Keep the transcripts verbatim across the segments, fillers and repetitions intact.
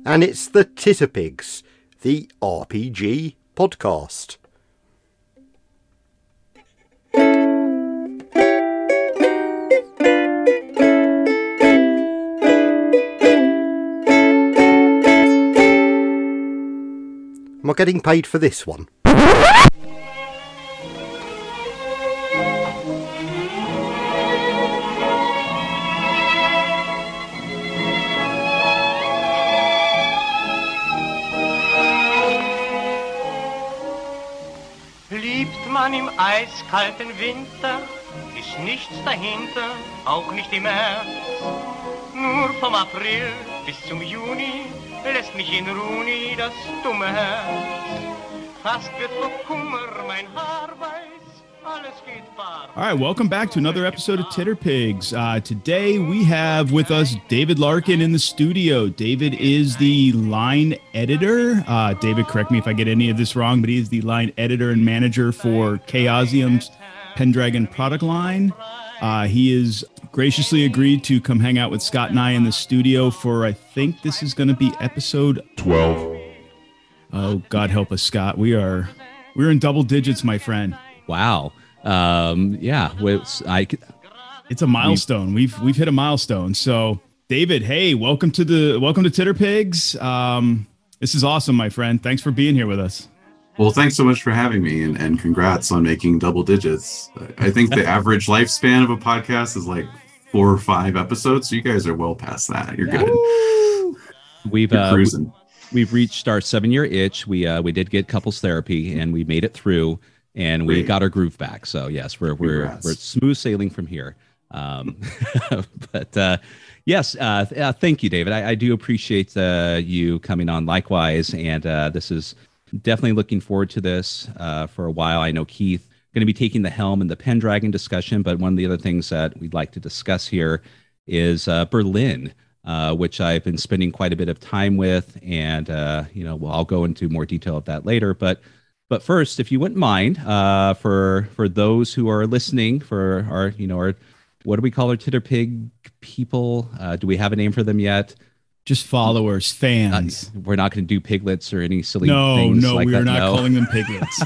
and it's the Titterpigs, the R P G podcast. Am I getting paid for this one? Liebt man im eiskalten Winter, ist nichts dahinter, auch nicht im März. Nur vom April bis zum Juni lässt mich in Ruhe das dumme Herz. Fast wird vor Kummer mein Haar weiß, alles geht bar. All right, welcome back to another episode of Titterpigs. Uh, today we have with us David Larkin in the studio. David is the line editor. Uh, David, correct me if I get any of this wrong, but he is the line editor and manager for Chaosium's Pendragon product line. Uh, he is graciously agreed to come hang out with Scott and I in the studio for, I think this is going to be episode twelve. Oh, God help us, Scott. We are, we're in double digits, my friend. Wow. Um, yeah. It's, I, it's a milestone. We've, we've hit a milestone. So David, hey, welcome to the, welcome to Titterpigs. Um, this is awesome, my friend. Thanks for being here with us. Well, thanks so much for having me, and, and congrats on making double digits. I think the average lifespan of a podcast is like four or five episodes. So you guys are well past that. You're good. Woo! We've You're uh, cruising. We've reached our seven-year itch. We uh, we did get couples therapy, and we made it through, and we Great. got our groove back. So yes, we're we're Congrats. we're smooth sailing from here. Um, but uh, yes, uh, th- uh, thank you, David. I, I do appreciate uh, you coming on. Likewise, and uh, this is. Definitely looking forward to this uh, for a while. I know Keith going to be taking the helm in the Pendragon discussion, but one of the other things that we'd like to discuss here is uh, Berlin, uh, which I've been spending quite a bit of time with, and uh, you know, well, I'll go into more detail of that later. But but first, if you wouldn't mind, uh, for for those who are listening, for our you know our what do we call our Titterpig people? Uh, do we have a name for them yet? Just followers, fans. Uh, we're not going to do piglets or any silly no, things no, like we that. are not no. calling them piglets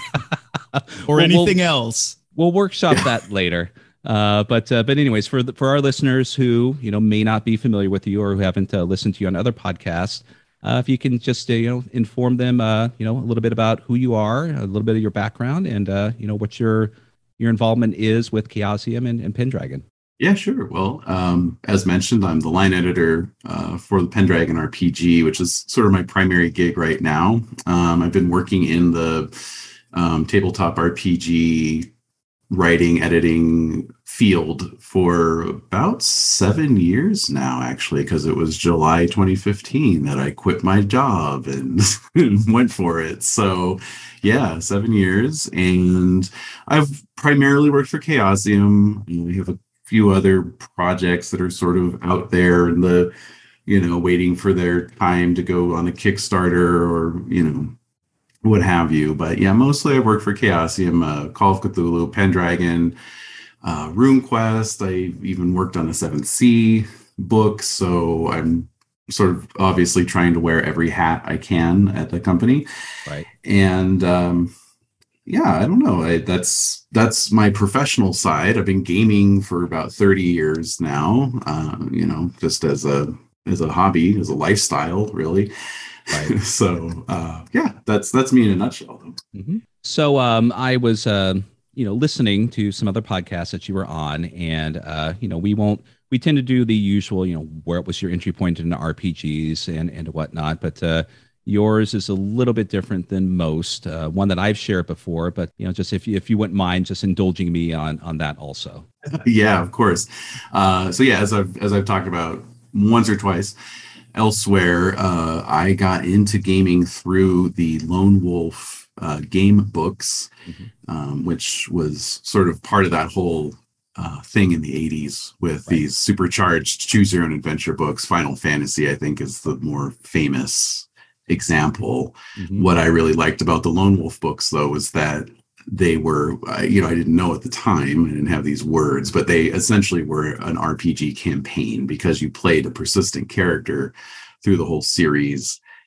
or well, anything we'll, else. We'll workshop that later. Uh, but uh, but anyways, for the, for our listeners who you know may not be familiar with you or who haven't uh, listened to you on other podcasts, uh, if you can just uh, you know inform them uh, you know a little bit about who you are, a little bit of your background, and uh, you know what your your involvement is with Chaosium and, and Pendragon. Yeah, sure. Well, um, as mentioned, I'm the line editor uh, for the Pendragon R P G, which is sort of my primary gig right now. Um, I've been working in the um, tabletop R P G writing, editing field for about seven years now, actually, because it was July twenty fifteen that I quit my job and went for it. So, yeah, seven years. And I've primarily worked for Chaosium. We have a few other projects that are sort of out there in the, you know, waiting for their time to go on a Kickstarter or, you know, what have you. But yeah, mostly I work for Chaosium, uh, Call of Cthulhu, Pendragon, uh, RuneQuest. I even worked on a seventh Sea book. So I'm sort of obviously trying to wear every hat I can at the company. Right. And, um, yeah, I don't know. I, that's that's my professional side. I've been gaming for about thirty years now. Uh, you know, just as a as a hobby, as a lifestyle, really. Right. so uh, yeah, that's that's me in a nutshell. Mm-hmm. So um, I was uh, you know listening to some other podcasts that you were on, and uh, you know we won't we tend to do the usual. You know, where was your entry point into R P Gs and and whatnot, but. Uh, Yours is a little bit different than most, uh, one that I've shared before, but you know, just if you, if you wouldn't mind just indulging me on, on that also. Yeah, of course. Uh, so yeah, as I've, as I've talked about once or twice elsewhere, uh, I got into gaming through the Lone Wolf uh, game books, mm-hmm. um, which was sort of part of that whole uh, thing in the eighties with right. these supercharged choose your own adventure books. Final Fantasy, I think, is the more famous example. Mm-hmm. What I really liked about the Lone Wolf books, though, was that they were, uh, you know, I didn't know at the time, I didn't have these words, but they essentially were an R P G campaign because you played a persistent character through the whole series.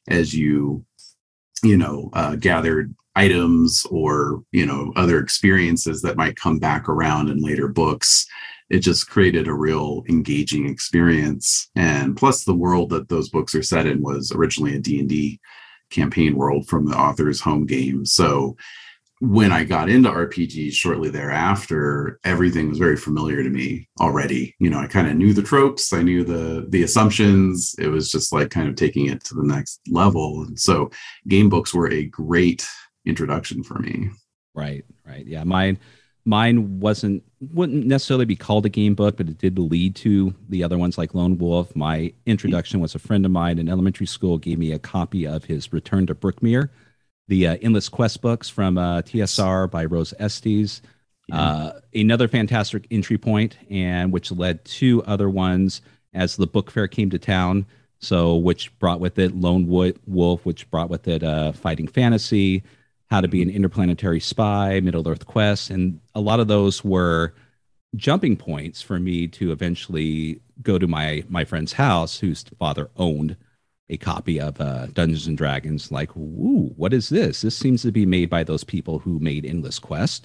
as you, you know, uh, gathered items or, you know, other experiences that might come back around in later books. It just created a real engaging experience. And plus the world that those books are set in was originally a D and D campaign world from the author's home game. So when I got into R P Gs shortly thereafter, everything was very familiar to me already. You know, I kind of knew the tropes, I knew the the assumptions. It was just like kind of taking it to the next level. And so game books were a great introduction for me. Right, right. Yeah, mine mine wasn't wouldn't necessarily be called a game book, but it did lead to the other ones like Lone Wolf. My introduction was a friend of mine in elementary school gave me a copy of his Return to Brookmere, the uh, Endless Quest books from uh, T S R by Rose Estes. Yeah. Uh, another fantastic entry point, and which led to other ones as the book fair came to town. So, which brought with it Lone Wolf, which brought with it uh, Fighting Fantasy, How to Be an Interplanetary Spy, Middle Earth Quest, and a lot of those were jumping points for me to eventually go to my my friend's house, whose father owned a copy of uh, Dungeons and Dragons. Like, ooh, what is this? This seems to be made by those people who made Endless Quest.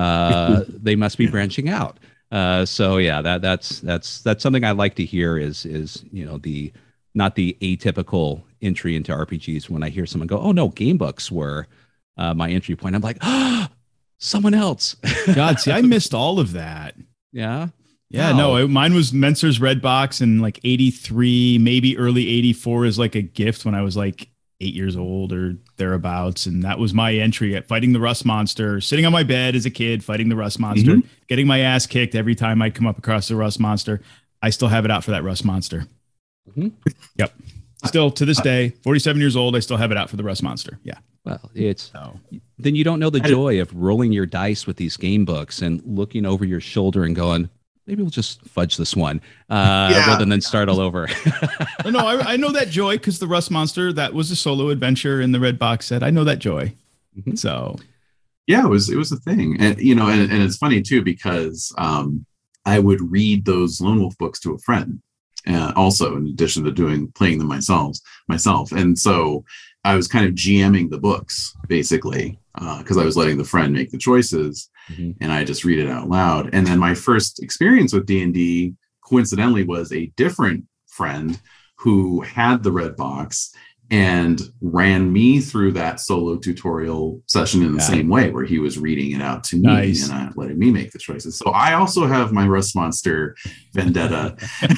Uh, they must be branching out. Uh, so yeah, that that's that's that's something I like to hear. Is is you know the not the atypical entry into R P Gs. When I hear someone go, "Oh no, game books were uh, my entry point," I'm like, "Ah, oh, someone else." God, see, I missed all of that. Yeah. Yeah, no, it, mine was Mentzer's Red Box in like eighty-three, maybe early eighty-four as like a gift when I was like eight years old or thereabouts. And that was my entry at fighting the Rust Monster, sitting on my bed as a kid, fighting the Rust Monster, mm-hmm. getting my ass kicked every time I'd come up across the Rust Monster. I still have it out for that Rust Monster. Mm-hmm. Yep. Still to this day, forty-seven years old, I still have it out for the Rust Monster. Yeah. Well, it's so. Then you don't know the joy of rolling your dice with these game books and looking over your shoulder and going, maybe we'll just fudge this one uh, yeah. rather than start all over. no, I, I know that joy because the Rust Monster, that was a solo adventure in the Red Box set. I know that joy. Mm-hmm. So, yeah, it was it was a thing, and you know, and, and it's funny too because um, I would read those Lone Wolf books to a friend, uh, also in addition to doing playing them myself myself, and so I was kind of GMing the books basically because uh, I was letting the friend make the choices. Mm-hmm. And I just read it out loud. And then my first experience with D and D, coincidentally, was a different friend who had the Red Box and ran me through that solo tutorial session in the yeah. same way, where he was reading it out to me nice. and uh, letting me make the choices. So I also have my Rust Monster vendetta.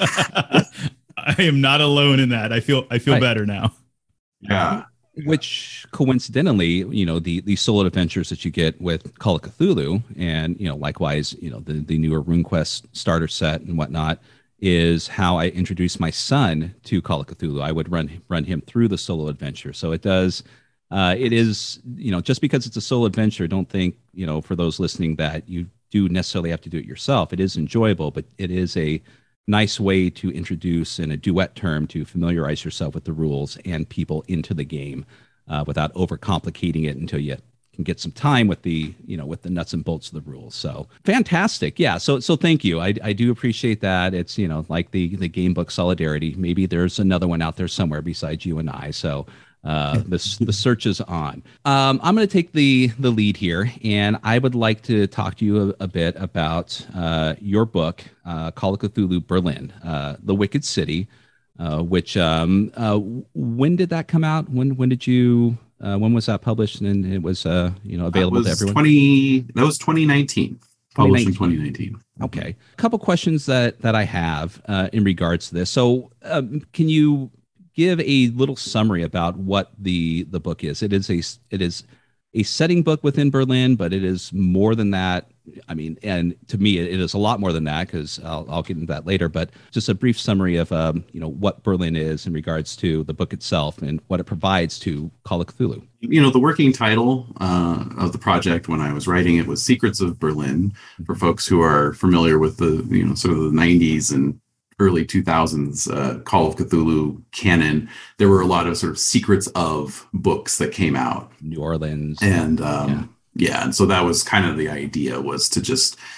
I am not alone in that. I feel I feel I, better now. Yeah. Which coincidentally, you know, the the solo adventures that you get with Call of Cthulhu, and you know, likewise, you know, the the newer RuneQuest starter set and whatnot, is how I introduced my son to Call of Cthulhu. I would run run him through the solo adventure. So it does, uh, it is, you know, just because it's a solo adventure, don't think, you know, for those listening that you do necessarily have to do it yourself. It is enjoyable, but it is a nice way to introduce in a duet term to familiarize yourself with the rules and people into the game uh, without overcomplicating it until you can get some time with the, you know, with the nuts and bolts of the rules. So fantastic. Yeah. So, so thank you. I, I do appreciate that. It's, you know, like the, the game book solidarity. Maybe there's another one out there somewhere besides you and I. So uh, the, the search is on. Um, I'm going to take the, the lead here, and I would like to talk to you a, a bit about uh, your book, uh, Call of Cthulhu Berlin, uh, The Wicked City, uh, which, um, uh, when did that come out? When, when did you, uh, when was that published? And it was, uh, you know, available to everyone? twenty That was twenty nineteen. Published in twenty nineteen. Okay. A couple questions that, that I have uh, in regards to this. So um, can you give a little summary about what the the book is? It is a it is a setting book within Berlin, but it is more than that. I mean, and to me, it is a lot more than that, because I'll, I'll get into that later. But just a brief summary of um, you know, what Berlin is in regards to the book itself and what it provides to Call of Cthulhu. You know, the working title uh, of the project when I was writing it was Secrets of Berlin. For folks who are familiar with the, you know, sort of the nineties and early two thousands uh, Call of Cthulhu canon, there were a lot of sort of secrets of books that came out. New Orleans. And um, yeah. yeah, and so that was kind of the idea, was to just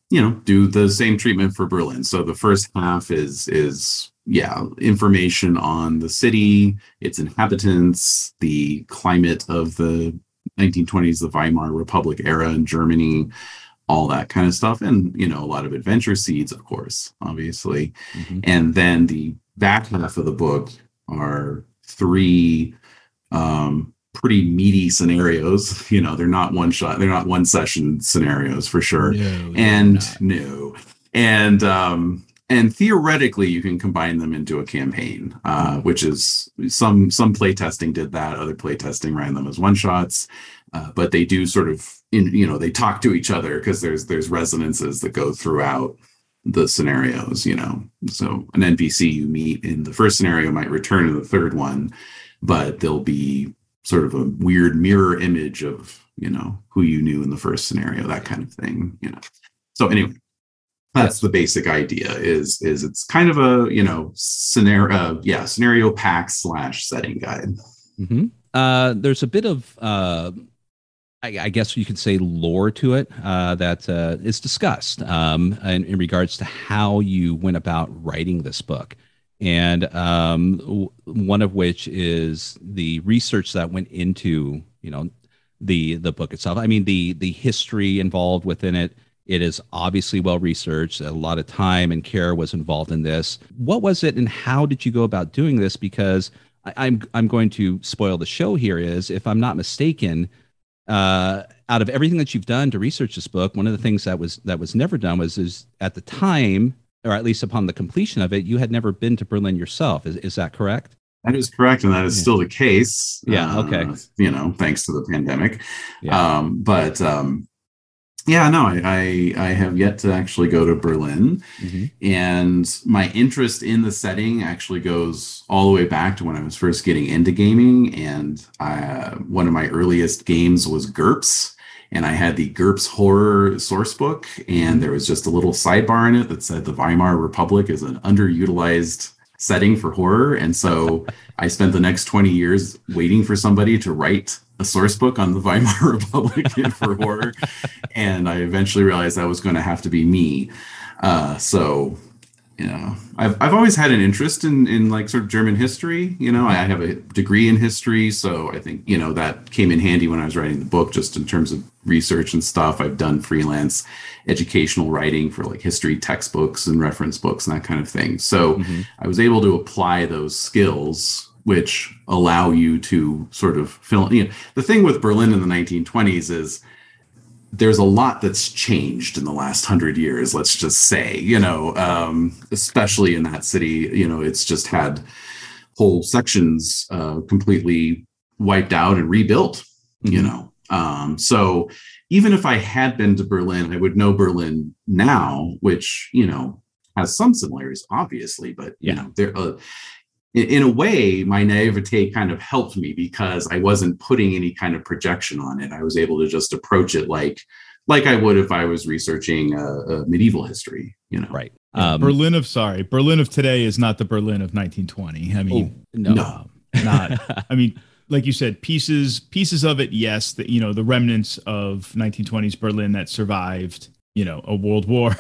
you know, do the same treatment for Berlin. So the first half is is yeah, information on the city, its inhabitants, the climate of the nineteen twenties, the Weimar Republic era in Germany, all that kind of stuff. And, you know, a lot of adventure seeds, of course, obviously. Mm-hmm. And then the back half of the book are three um, pretty meaty scenarios. You know, they're not one shot, they're not one session scenarios for sure. No, and no. And um, and theoretically, you can combine them into a campaign, uh, which is some some playtesting did that. Other playtesting ran them as one shots, uh, but they do sort of, in, you know, they talk to each other because there's there's resonances that go throughout the scenarios. You know, so an N P C you meet in the first scenario might return in the third one, but there'll be sort of a weird mirror image of, you know, who you knew in the first scenario, that kind of thing. You know, so anyway. That's the basic idea. Is is it's kind of a, you know, scenario, uh, yeah, scenario pack slash setting guide. Mm-hmm. Uh, there's a bit of, uh, I, I guess you could say, lore to it uh, that uh, is discussed um, in, in regards to how you went about writing this book, and um, w- one of which is the research that went into, you know, the the book itself. I mean, the the history involved within it. It is obviously well researched. A lot of time and care was involved in this. What was it, and how did you go about doing this? Because I, I'm I'm going to spoil the show here. Is, if I'm not mistaken, uh, out of everything that you've done to research this book, one of the things that was that was never done was is at the time, or at least upon the completion of it, you had never been to Berlin yourself. Is is that correct? That is correct, and that is yeah. still the case. Yeah. Okay. Uh, you know, thanks to the pandemic. Yeah. Um, but. Um, Yeah, no, I, I I have yet to actually go to Berlin, mm-hmm. and my interest in the setting actually goes all the way back to when I was first getting into gaming. And I, one of my earliest games was GURPS, and I had the GURPS horror source book, and there was just a little sidebar in it that said the Weimar Republic is an underutilized setting for horror. And so I spent the next twenty years waiting for somebody to write a source book on the Weimar Republic for horror. And I eventually realized that was going to have to be me. Uh, so, you know, I've, I've always had an interest in, in like sort of German history. You know, I have a degree in history. So I think, you know, that came in handy when I was writing the book, just in terms of research and stuff. I've done freelance educational writing for like history textbooks and reference books and that kind of thing. So mm-hmm. I was able to apply those skills, which allow you to sort of fill, you know, the thing with Berlin in the nineteen twenties is there's a lot that's changed in the last hundred years, let's just say, you know, um, especially in that city. You know, it's just had whole sections uh, completely wiped out and rebuilt, mm-hmm. you know. Um, so even if I had been to Berlin, I would know Berlin now, which, you know, has some similarities, obviously, but, you yeah. know, there uh, in a way, my naivete kind of helped me because I wasn't putting any kind of projection on it. I was able to just approach it like like I would if I was researching a, a medieval history, you know. Right. Um, Berlin of sorry, Berlin of today is not the Berlin of nineteen twenty. I mean, oh, no, no, not. I mean, like you said, pieces pieces of it, yes, the, you know, the remnants of nineteen twenties Berlin that survived, you know, a world war.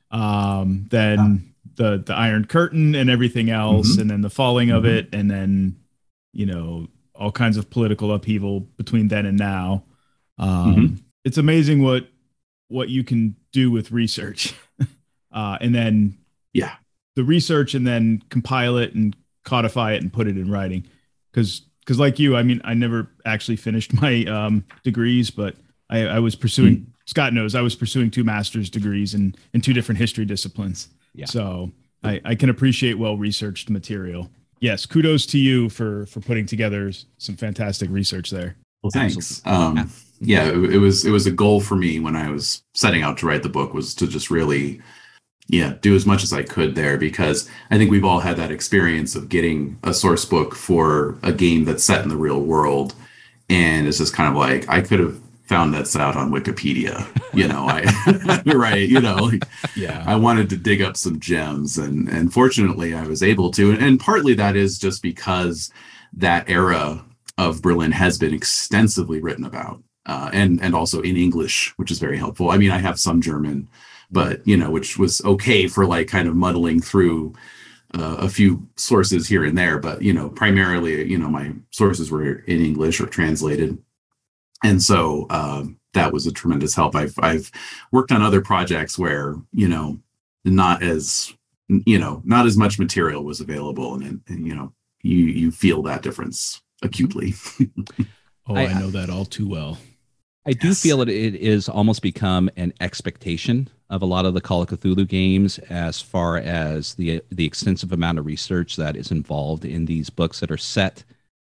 Um, then. Yeah. the the Iron Curtain and everything else, mm-hmm. and then the falling mm-hmm. of it, and then, you know, all kinds of political upheaval between then and now. Um, mm-hmm. It's amazing what what you can do with research, uh, and then yeah, the research, and then compile it and codify it and put it in writing. Because because like you, I mean, I never actually finished my um, degrees, but I, I was pursuing. Mm-hmm. Scott knows I was pursuing two master's degrees in in two different history disciplines. Yeah. So I, I can appreciate well-researched material. Yes, kudos to you for for putting together some fantastic research there. Well, thanks. Um, yeah, it, it was it was a goal for me when I was setting out to write the book, was to just really, yeah, do as much as I could there, because I think we've all had that experience of getting a source book for a game that's set in the real world, and it's just kind of like, I could have found that's out on Wikipedia, you know, I, right. You know, like, yeah, I wanted to dig up some gems, and, and fortunately I was able to. And, and partly that is just because that era of Berlin has been extensively written about, uh, and, and also in English, which is very helpful. I mean, I have some German, but, you know, which was okay for like kind of muddling through uh, a few sources here and there. But, you know, primarily, you know, my sources were in English or translated. And so um, that was a tremendous help. I've, I've worked on other projects where, you know, not as, you know, not as much material was available. And, and you know, you, you feel that difference acutely. Oh, I, I know that all too well. I do yes. feel that it is almost become an expectation of a lot of the Call of Cthulhu games as far as the the extensive amount of research that is involved in these books that are set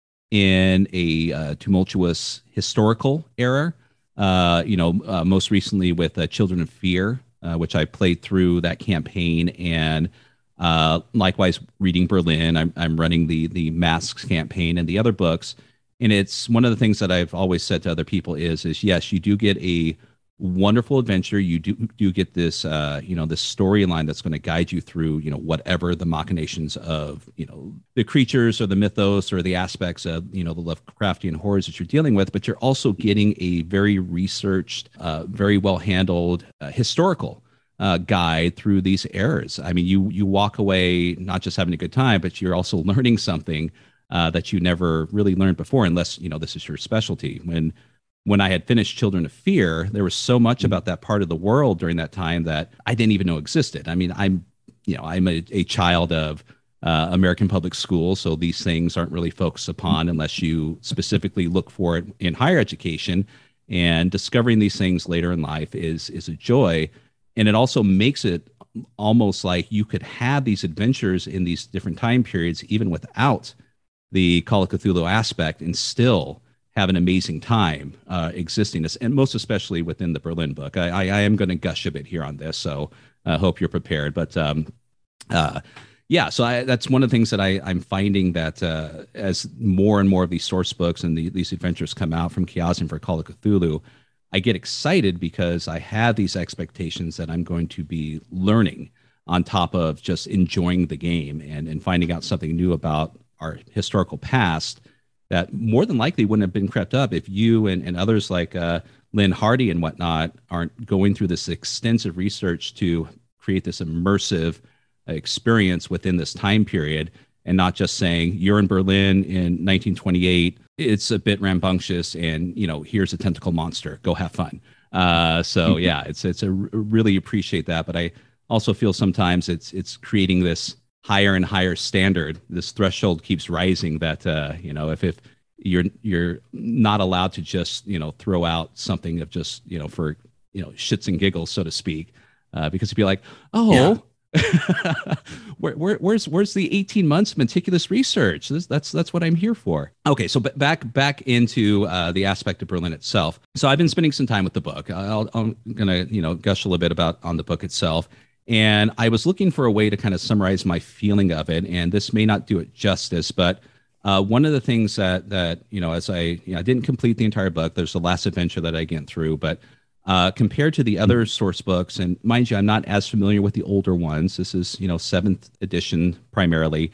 in a uh, tumultuous historical era. Uh, you know, uh, most recently with uh, Children of Fear, uh, which I played through that campaign, and uh, likewise reading Berlin. I'm I'm running the the Masks campaign and the other books. And it's one of the things that I've always said to other people is, is yes, you do get a wonderful adventure. You do do get this, uh, you know, this storyline that's going to guide you through, you know, whatever the machinations of, you know, the creatures or the mythos or the aspects of, you know, the Lovecraftian horrors that you're dealing with. But you're also getting a very researched, uh, very well handled uh, historical uh, guide through these eras. I mean, you you walk away not just having a good time, but you're also learning something Uh, that you never really learned before, unless, you know, this is your specialty. When when I had finished Children of Fear, there was so much about that part of the world during that time that I didn't even know existed. I mean, I'm, you know, I'm a, a child of uh, American public school, so these things aren't really focused upon unless you specifically look for it in higher education. And discovering these things later in life is is a joy, and it also makes it almost like you could have these adventures in these different time periods, even without the Call of Cthulhu aspect, and still have an amazing time uh, existing, and most especially within the Berlin book. I, I, I am going to gush a bit here on this, so I uh, hope you're prepared. But um, uh, yeah, so I, that's one of the things that I, I'm finding that uh, as more and more of these source books and the, these adventures come out from Chaosium for Call of Cthulhu, I get excited because I have these expectations that I'm going to be learning on top of just enjoying the game and, and finding out something new about our historical past that more than likely wouldn't have been crept up if you and, and others like uh, Lynn Hardy and whatnot aren't going through this extensive research to create this immersive experience within this time period, and not just saying you're in Berlin in nineteen twenty-eight, it's a bit rambunctious, and, you know, here's a tentacle monster, go have fun. Uh, so yeah, it's it's a really appreciate that, but I also feel sometimes it's it's creating this higher and higher standard. This threshold keeps rising that, uh, you know, if, if you're, you're not allowed to just, you know, throw out something of just, you know, for, you know, shits and giggles, so to speak, uh, because it'd be like, oh, yeah. where, where, where's, where's the eighteen months meticulous research? This, that's, that's what I'm here for. Okay. So b- back, back into uh, the aspect of Berlin itself. So I've been spending some time with the book. I'll, I'm going to, you know, gush a little bit about on the book itself. And I was looking for a way to kind of summarize my feeling of it, and this may not do it justice, but uh, one of the things that, that you know, as I, you know, I didn't complete the entire book. There's the last adventure that I get through, but uh, compared to the other source books, and mind you, I'm not as familiar with the older ones. This is, you know, seventh edition primarily,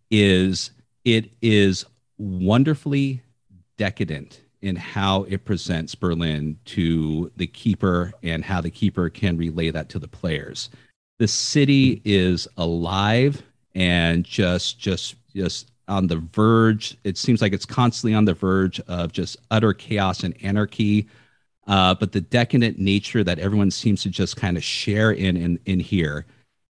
is it is wonderfully decadent in how it presents Berlin to the keeper and how the keeper can relay that to the players. The city is alive and just, just, just on the verge. It seems like it's constantly on the verge of just utter chaos and anarchy. Uh, but the decadent nature that everyone seems to just kind of share in, in, in here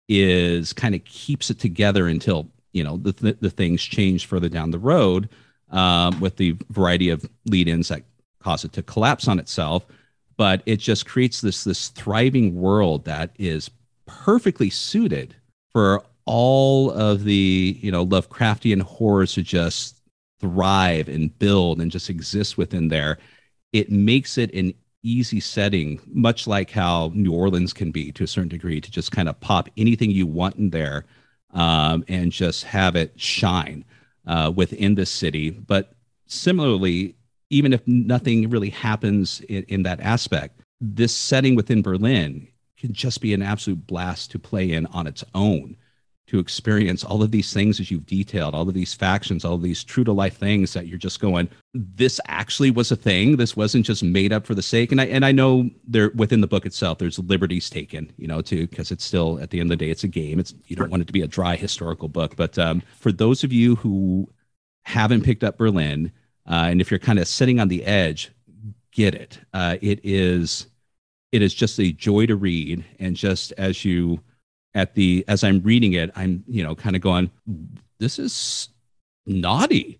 is kind of keeps it together until, you know, the, the, the things change further down the road um, with the variety of lead-ins that cause it to collapse on itself. But it just creates this, this thriving world that is perfectly suited for all of the, you know, Lovecraftian horrors to just thrive and build and just exist within there. It makes it an easy setting, much like how New Orleans can be to a certain degree, to just kind of pop anything you want in there um, and just have it shine uh, within the city. But similarly, even if nothing really happens in, in that aspect, this setting within Berlin can just be an absolute blast to play in on its own, to experience all of these things as you've detailed, all of these factions, all of these true to life things that you're just going, this actually was a thing. This wasn't just made up for the sake. And I and I know there within the book itself, there's liberties taken, you know, too, because it's still at the end of the day, it's a game. It's you don't want it to be a dry historical book. But um, for those of you who haven't picked up Berlin, uh, and if you're kind of sitting on the edge, get it. Uh, it is it is just a joy to read, and just as you. At the as I'm reading it, I'm you know kind of going, this is naughty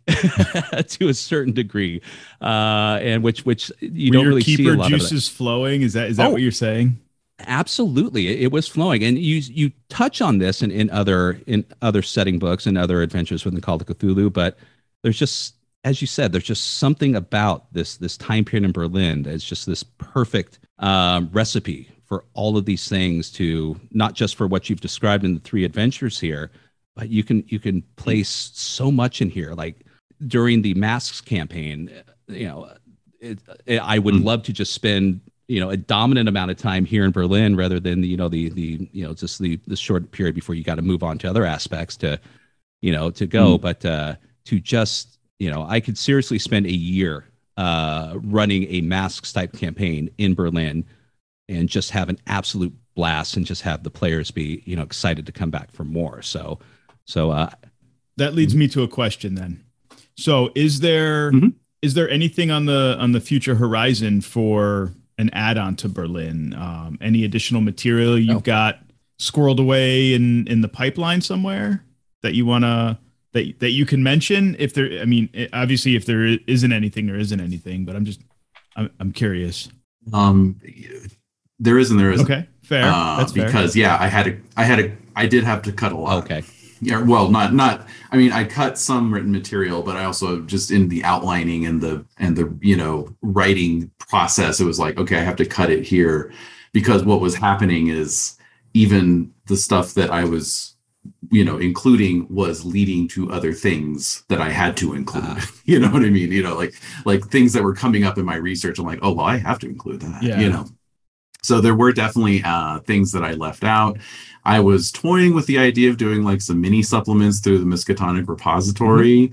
to a certain degree, uh, and which which you Were don't your really see a keeper lot of juices flowing. Is that is that Oh. what you're saying? Absolutely, it, it was flowing, and you you touch on this in, in other in other setting books and other adventures within Call of Cthulhu, but there's just as you said, there's just something about this this time period in Berlin that's just this perfect um, recipe for all of these things, to not just for what you've described in the three adventures here, but you can you can place so much in here. Like during the Masks campaign, you know, it, it, I would Mm. love to just spend you know a dominant amount of time here in Berlin rather than the, you know the the you know just the the short period before you got to move on to other aspects to you know to go. Mm. But uh, to just you know, I could seriously spend a year uh, running a Masks type campaign in Berlin, and just have an absolute blast, and just have the players be, you know, excited to come back for more. So, so uh, That leads me to a question then. So is there Mhm. is there anything on the on the future horizon for an add-on to Berlin? Um, any additional material you've Oh. got squirreled away in in the pipeline somewhere that you want to that that you can mention? If there, I mean, it- obviously, if there isn't anything, there isn't anything. But I'm just I'm I'm curious. Um, there is and there isn't. Okay, fair. Uh, That's fair. because yeah, I had to, I had to, I did have to cut a lot. okay, Yeah, well, not not. I mean, I cut some written material, but I also just in the outlining and the and the you know writing process, it was like, okay, I have to cut it here, because what was happening is even the stuff that I was, you know, including was leading to other things that I had to include. Ah. You know what I mean? You know, like like things that were coming up in my research. I'm like, oh well, I have to include that. Yeah. You know. So there were definitely uh, things that I left out. I was toying with the idea of doing like some mini supplements through the Miskatonic repository.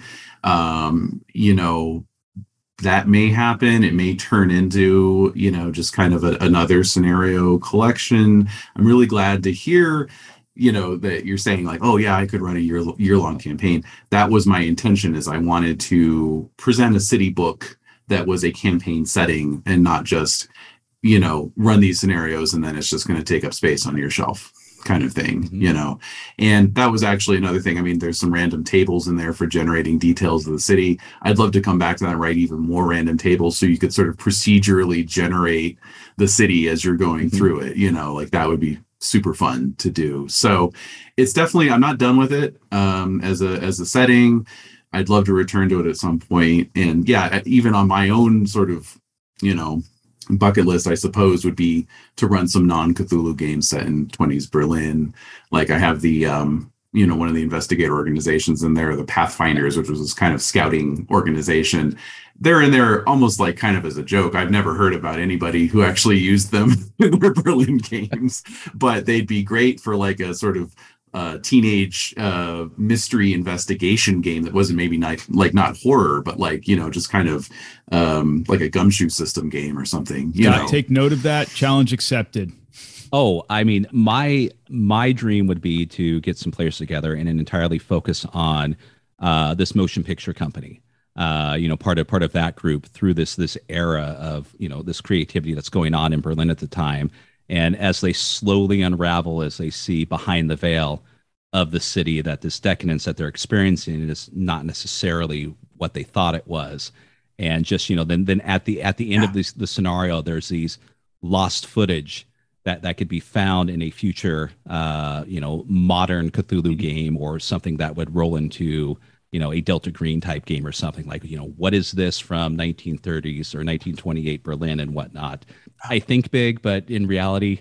Um, you know, that may happen. It may turn into, you know, just kind of a, another scenario collection. I'm really glad to hear, you know, that you're saying like, oh yeah, I could run a year year long campaign. That was my intention, is I wanted to present a city book that was a campaign setting and not just, you know, run these scenarios and then it's just going to take up space on your shelf kind of thing, Mhm. you know. And that was actually another thing. I mean, there's some random tables in there for generating details of the city. I'd love to come back to that and write even more random tables so you could sort of procedurally generate the city as you're going Mhm. through it, you know, like that would be super fun to do. So it's definitely, I'm not done with it um, as a as a setting. I'd love to return to it at some point. And yeah, even on my own sort of, you know, bucket list, I suppose, would be to run some non-Cthulhu games set in twenties Berlin. Like I have the, um, you know, one of the investigator organizations in there, the Pathfinders, which was this kind of scouting organization. They're in there almost like kind of as a joke. I've never heard about anybody who actually used them in their Berlin games, but they'd be great for like a sort of uh, teenage uh, mystery investigation game that wasn't maybe not like not horror, but like, you know, just kind of um, like a gumshoe system game or something. You Gotta know, take note of that. Challenge accepted. Oh, I mean, my my dream would be to get some players together and then entirely focus on uh, this motion picture company. Uh, you know, part of part of that group through this this era of, you know, this creativity that's going on in Berlin at the time. And as they slowly unravel, as they see behind the veil of the city, that this decadence that they're experiencing is not necessarily what they thought it was. And just, you know, then then at the at the end Yeah. of this the scenario, there's these lost footage that that could be found in a future, uh, you know, modern Cthulhu game, or something that would roll into, you know, a Delta Green type game or something like, you know, what is this from nineteen thirties or nineteen twenty-eight Berlin and whatnot. I think big, but in reality,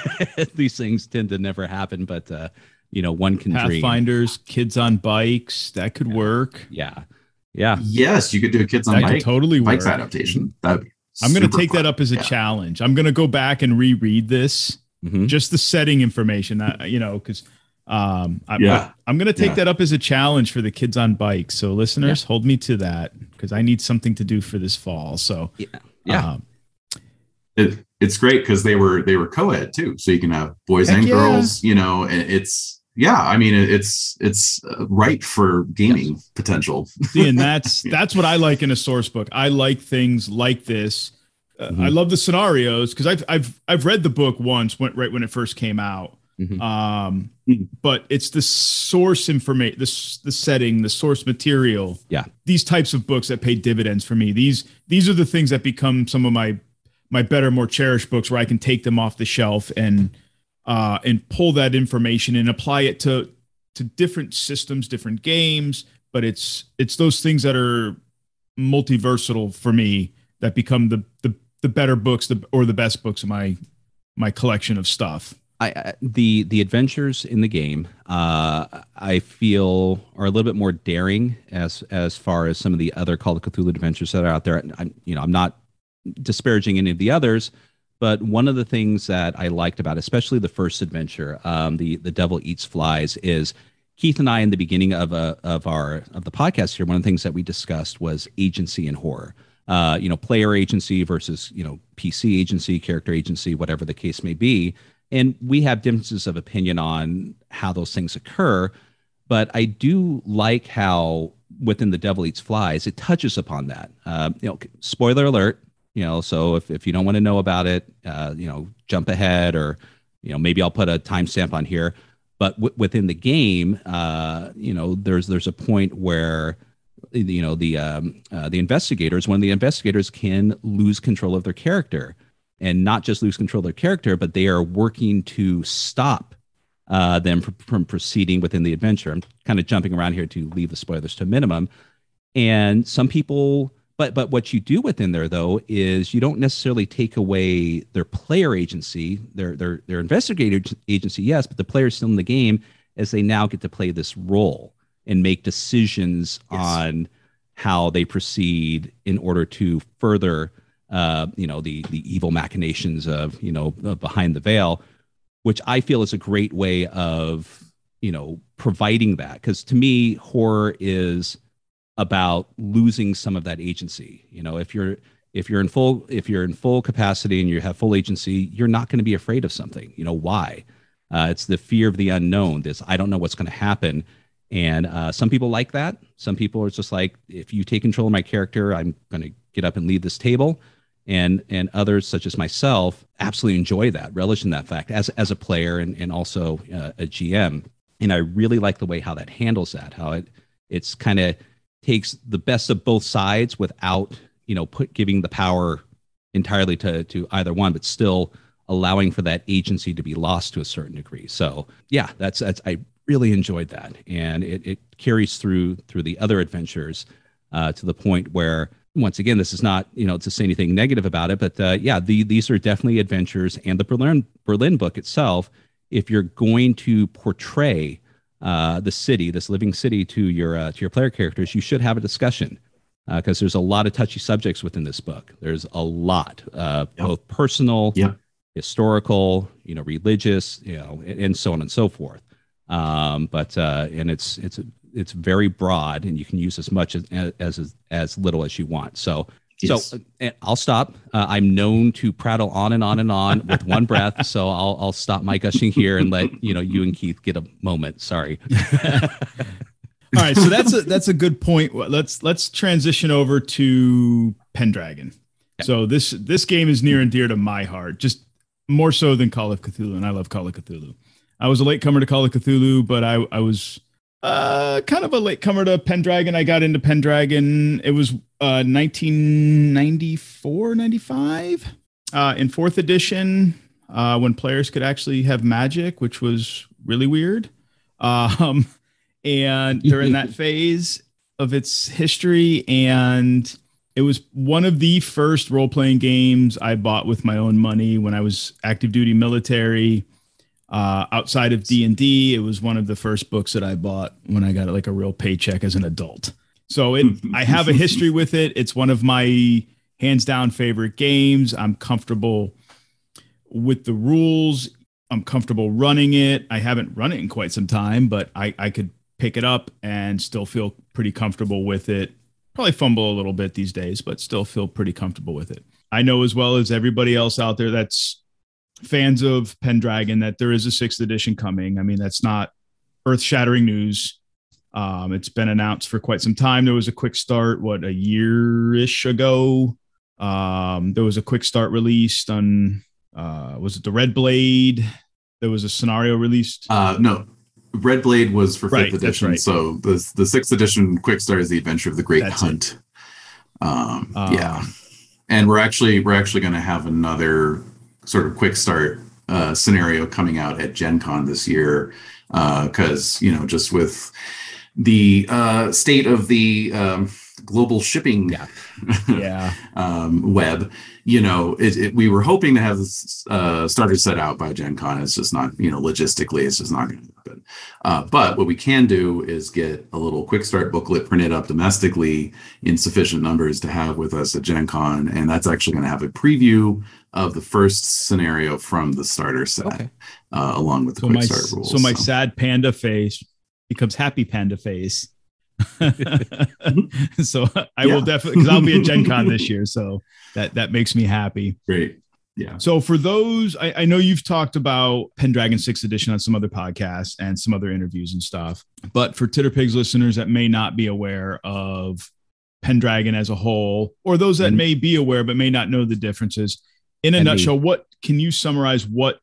these things tend to never happen. But, uh, you know, one can dream. Pathfinders, kids on bikes, that could work. Yeah. Yeah. yes, you could do a kids on That could bike, totally work. bikes adaptation. That I'm going to take that up as a Yeah. challenge. I'm going to go back and reread this, Mhm. just the setting information, uh, you know, because Um, I, Yeah. I, I'm going to take Yeah. that up as a challenge for the kids on bikes. So listeners, Yeah. hold me to that because I need something to do for this fall. So Yeah. Yeah. um, It, it's great because they were they were co-ed too, so you can have boys Heck and yeah. girls. You know, and it's yeah. I mean, it, it's it's uh, right for gaming Yes. potential. see, and that's that's what I like in a source book. I like things like this. Uh, Mhm. I love the scenarios because I've I've I've read the book once, when, right when it first came out. Mhm. Um, Mhm. but it's the source information, the s- the setting, the source material. Yeah. These types of books that pay dividends for me. These these are the things that become some of my my better, more cherished books where I can take them off the shelf and uh, and pull that information and apply it to to different systems, different games. But it's it's those things that are multiversatile for me that become the the the better books, the or the best books of my my collection of stuff. I, I the the adventures in the game, uh, I feel are a little bit more daring as as far as some of the other Call of Cthulhu adventures that are out there. I'm, you know, I'm not disparaging any of the others, but one of the things that I liked about, especially the first adventure, um, the the Devil Eats Flies, is Keith and I in the beginning of a of our of the podcast here. One of the things that we discussed was agency in horror. Uh, you know, player agency versus you know P C agency, character agency, whatever the case may be. And we have differences of opinion on how those things occur. But I do like how within The Devil Eats Flies, it touches upon that. Uh, you know, spoiler alert, you know, so if, if you don't want to know about it, uh, you know, jump ahead or, you know, maybe I'll put a timestamp on here. But w- within the game, uh, you know, there's there's a point where, you know, the um, uh, the investigators, one of the investigators can lose control of their character. And not just lose control of their character, but they are working to stop uh, them from, from proceeding within the adventure. I'm kind of jumping around here to leave the spoilers to a minimum. And some people, but but what you do within there though is you don't necessarily take away their player agency, their their their investigator agency, yes, but the player's still in the game as they now get to play this role and make decisions Yes. on how they proceed in order to further. Uh, you know, the the evil machinations of, you know, uh, behind the veil, which I feel is a great way of, you know, providing that. Because to me, horror is about losing some of that agency. You know, if you're if you're in full if you're in full capacity and you have full agency, you're not going to be afraid of something. You know why? Uh, it's the fear of the unknown. This I don't know what's going to happen. And uh, some people like that. Some people are just like, if you take control of my character, I'm going to get up and leave this table. And and others, such as myself, absolutely enjoy that, relish in that fact as as a player and and also uh, a G M. And I really like the way how that handles that, how it it's kind of takes the best of both sides without, you know, put giving the power entirely to to either one, but still allowing for that agency to be lost to a certain degree. So yeah, that's that's I really enjoyed that, and it it carries through through the other adventures uh, to the point where. Once again, this is not, you know, to say anything negative about it, but uh, yeah, the, these are definitely adventures. And the Berlin Berlin book itself, if you're going to portray uh, the city, this living city, to your uh, to your player characters, you should have a discussion because uh, there's a lot of touchy subjects within this book. There's a lot, uh, Yep. both personal, Yep. historical, you know, religious, you know, and, and so on and so forth. Um, but uh, and it's it's it's very broad, and you can use as much as as as little as you want. So. Yes. So uh, I'll stop. Uh, I'm known to prattle on and on and on with one breath. So I'll I'll stop my gushing here and let you know you and Keith get a moment. Sorry. All right, so that's a that's a good point. Let's let's transition over to Pendragon. Okay. So this this game is near and dear to my heart, just more so than Call of Cthulhu, and I love Call of Cthulhu. I was a latecomer to Call of Cthulhu, but I I was uh, kind of a latecomer to Pendragon. I got into Pendragon. It was uh, nineteen ninety-four, ninety-five uh, in fourth edition uh, when players could actually have magic, which was really weird. Um, and they're in that phase of its history. And it was one of the first role-playing games I bought with my own money when I was active duty military. Uh, outside of D and D, it was one of the first books that I bought when I got like a real paycheck as an adult. So it, I have a history with it. It's one of my hands down favorite games. I'm comfortable with the rules. I'm comfortable running it. I haven't run it in quite some time, but I, I could pick it up and still feel pretty comfortable with it. Probably fumble a little bit these days, but still feel pretty comfortable with it. I know as well as everybody else out there that's fans of Pendragon that there is a sixth edition coming. I mean, that's not earth-shattering news. Um, it's been announced for quite some time. There was a quick start, what, a year-ish ago. Um, there was a quick start released on, uh, was it the Red Blade? There was a scenario released. Uh, no, Red Blade was for fifth Right, edition. right. So the the sixth edition quick start is the Adventure of the Great That's Hunt. Um, Um, yeah, and we're actually we're actually going to have another sort of quick start uh, scenario coming out at Gen Con this year, because uh, you know, just with the uh, state of the um, global shipping Yeah. Yeah. um, web, you know, it, it, we were hoping to have this uh, starter set out by Gen Con. It's just not, you know, logistically, it's just not going to happen. Uh, but what we can do is get a little quick start booklet printed up domestically in sufficient numbers to have with us at Gen Con. And that's actually going to have a preview of the first scenario from the starter set, Okay. uh, along with the So quick my, start rules. so my sad panda face becomes happy panda face. So I Yeah. will definitely, because I'll be at Gen Con this year. So that, that makes me happy. Great. Yeah. So for those, I, I know you've talked about Pendragon sixth edition on some other podcasts and some other interviews and stuff, but for Titter Pigs listeners that may not be aware of Pendragon as a whole, or those that Mhm. may be aware but may not know the differences, in a And me. nutshell, what can you summarize what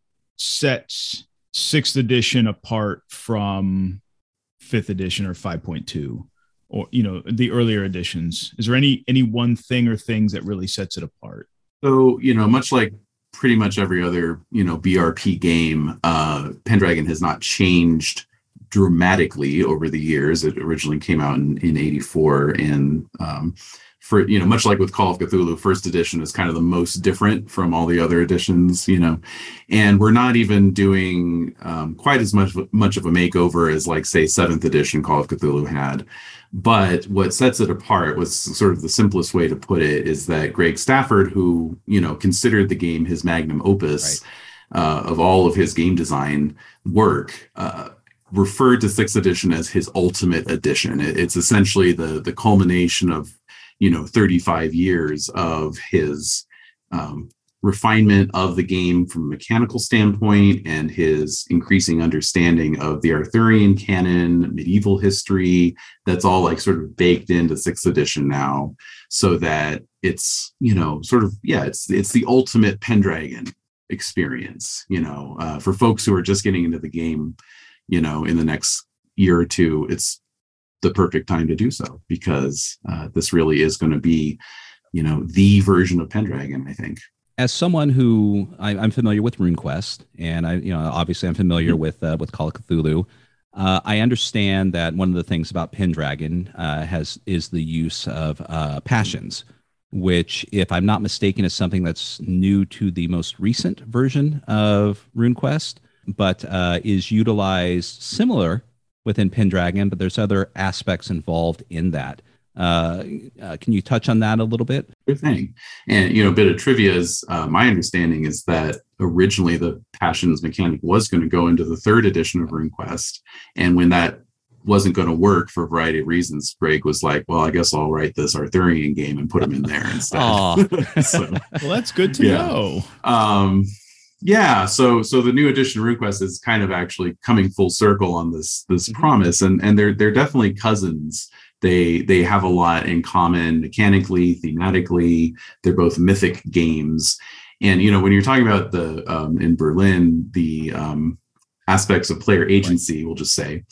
sets sixth edition apart from fifth edition or five point two, or, you know, the earlier editions? Is there any, any one thing or things that really sets it apart? So, you know, much like pretty much every other, you know, B R P game, uh, Pendragon has not changed dramatically over the years. It originally came out in, in eighty-four, and um, for, you know, much like with Call of Cthulhu, first edition is kind of the most different from all the other editions, you know, and we're not even doing um, quite as much, much of a makeover as, like, say, seventh edition Call of Cthulhu had. But what sets it apart, was sort of the simplest way to put it, is that Greg Stafford, who, you know, considered the game his magnum opus, right, uh, of all of his game design work, uh, referred to sixth edition as his ultimate edition. It, it's essentially the the culmination of, you know, thirty-five years of his um, refinement of the game from a mechanical standpoint, and his increasing understanding of the Arthurian canon, medieval history. That's all, like, sort of baked into sixth edition now, so that it's, you know, sort of, yeah, it's it's the ultimate Pendragon experience, you know, uh, for folks who are just getting into the game, you know, in the next year or two. It's the perfect time to do so, because uh, this really is going to be, you know, the version of Pendragon, I think. As someone who I, I'm familiar with RuneQuest, and I, you know, obviously I'm familiar Mm-hmm. with uh, with Call of Cthulhu. Uh, I understand that one of the things about Pendragon uh, has is the use of uh, passions, which, if I'm not mistaken, is something that's new to the most recent version of RuneQuest, but uh, is utilized similar within Pendragon. But there's other aspects involved in that. Uh, uh, can you touch on that a little bit? Good thing. And, you know, a bit of trivia is, uh, my understanding is that originally the passions mechanic was going to go into the third edition of RuneQuest. And when that wasn't going to work for a variety of reasons, Greg was like, well, I guess I'll write this Arthurian game and put him in there instead. So, Well, that's good to Yeah. know. um, yeah. So, so the new edition of RuneQuest is kind of actually coming full circle on this, this Mhm. promise. And, and they're, they're definitely cousins. They they have a lot in common mechanically, thematically. They're both mythic games. And, you know, when you're talking about the, um, in Berlin, the um, aspects of player agency, we'll just say,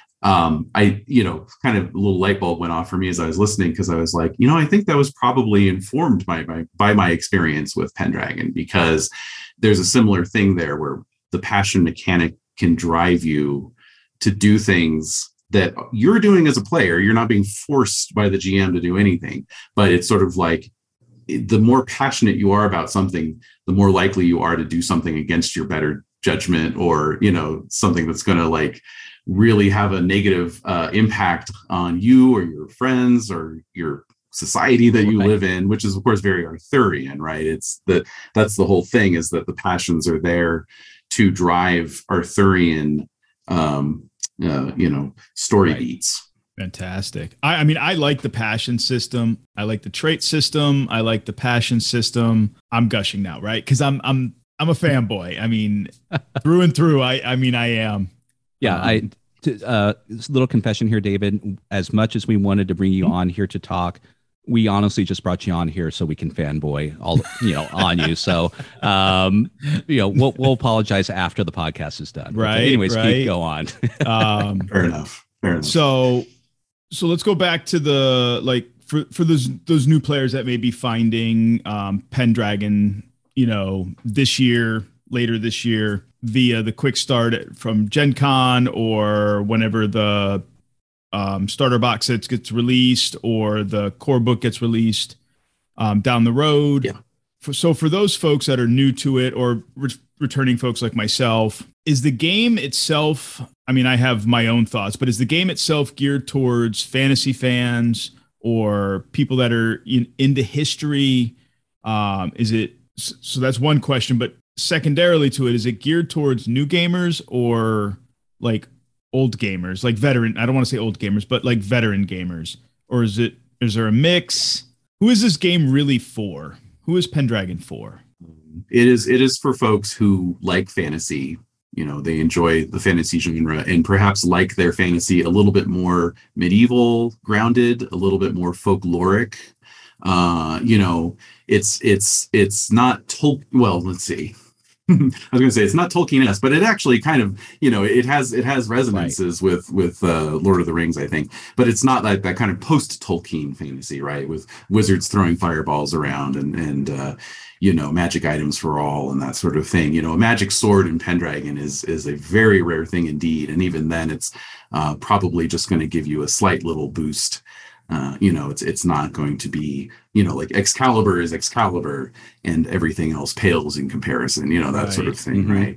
um, I, you know, kind of a little light bulb went off for me as I was listening, because I was like, you know, I think that was probably informed by, by, by my experience with Pendragon, because there's a similar thing there where the passion mechanic can drive you to do things that you're doing as a player. You're not being forced by the G M to do anything, but it's sort of like, the more passionate you are about something, the more likely you are to do something against your better judgment, or, you know, something that's going to, like, really have a negative uh, impact on you or your friends or your society that you Right. live in, which is, of course, very Arthurian, right? It's that that's the whole thing, is that the passions are there to drive Arthurian, um, uh, you know, story Right. beats. Fantastic. I, I mean, I like the passion system. I like the trait system. I like the passion system. I'm gushing now, right? Because I'm I'm I'm a fanboy. I mean, through and through. I I mean, I am. Yeah, Um, I t- uh, little confession here, David. As much as we wanted to bring you on here to talk, we honestly just brought you on here so we can fanboy all you know on you. So, um, you know, we'll we'll apologize after the podcast is done. But Right, anyways, right. keep go on. Um, Fair enough. Fair enough. so so let's go back to the like for for those those new players that may be finding um, Pendragon, you know, this year, later this year, via the quick start from Gen Con or whenever the um, starter box sets gets released or the core book gets released um, down the road. Yeah. For, so for those folks that are new to it or re- returning folks like myself, is the game itself, I mean, I have my own thoughts, but is the game itself geared towards fantasy fans or people that are in, into history? Um, is it, so that's one question, but secondarily to it, is it geared towards new gamers or like old gamers, like veteran? I don't want to say old gamers, but like veteran gamers, or is it, is there a mix? Who is this game really for? Who is Pendragon for? It is it is for folks who like fantasy. You know, they enjoy the fantasy genre and perhaps like their fantasy a little bit more medieval grounded, a little bit more folkloric. Uh, you know, it's it's it's not Tol- well, let's see. I was going to say it's not Tolkien-esque, but it actually kind of, you know, it has it has resonances right. with with uh, Lord of the Rings, I think. But it's not like that kind of post-Tolkien fantasy, right? With wizards throwing fireballs around and and uh, you know, magic items for all and that sort of thing. You know, a magic sword in Pendragon is is a very rare thing indeed, and even then, it's uh, probably just going to give you a slight little boost. Uh, you know, it's it's not going to be, you know, like Excalibur is Excalibur and everything else pales in comparison, you know, that Right. sort of thing, Mm-hmm. right?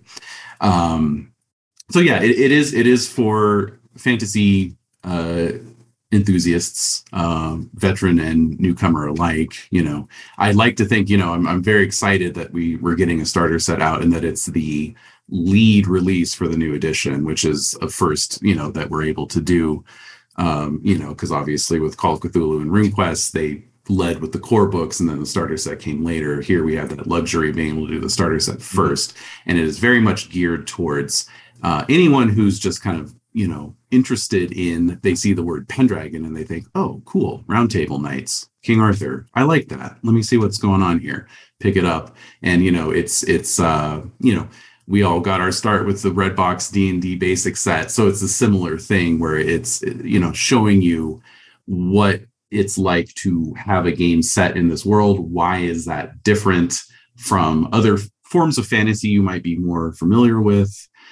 Um, so yeah, it, it is it is for fantasy uh, enthusiasts, um, veteran and newcomer alike. You know, I like to think, you know, I'm I'm very excited that we we're getting a starter set out and that it's the lead release for the new edition, which is a first, you know, that we're able to do. Um, you know, because obviously with Call of Cthulhu and RuneQuest, they led with the core books and then the starter set came later. Here we have that luxury of being able to do the starter set first. Mm-hmm. And it is very much geared towards uh, anyone who's just kind of, you know, interested in, they see the word Pendragon and they think, oh, cool, Round Table Knights, King Arthur. I like that. Let me see what's going on here. Pick it up. And, you know, it's, it's, uh, you know, we all got our start with the Red Box D and D basic set. So it's a similar thing where it's, you know, showing you what it's like to have a game set in this world. Why is that different from other forms of fantasy you might be more familiar with?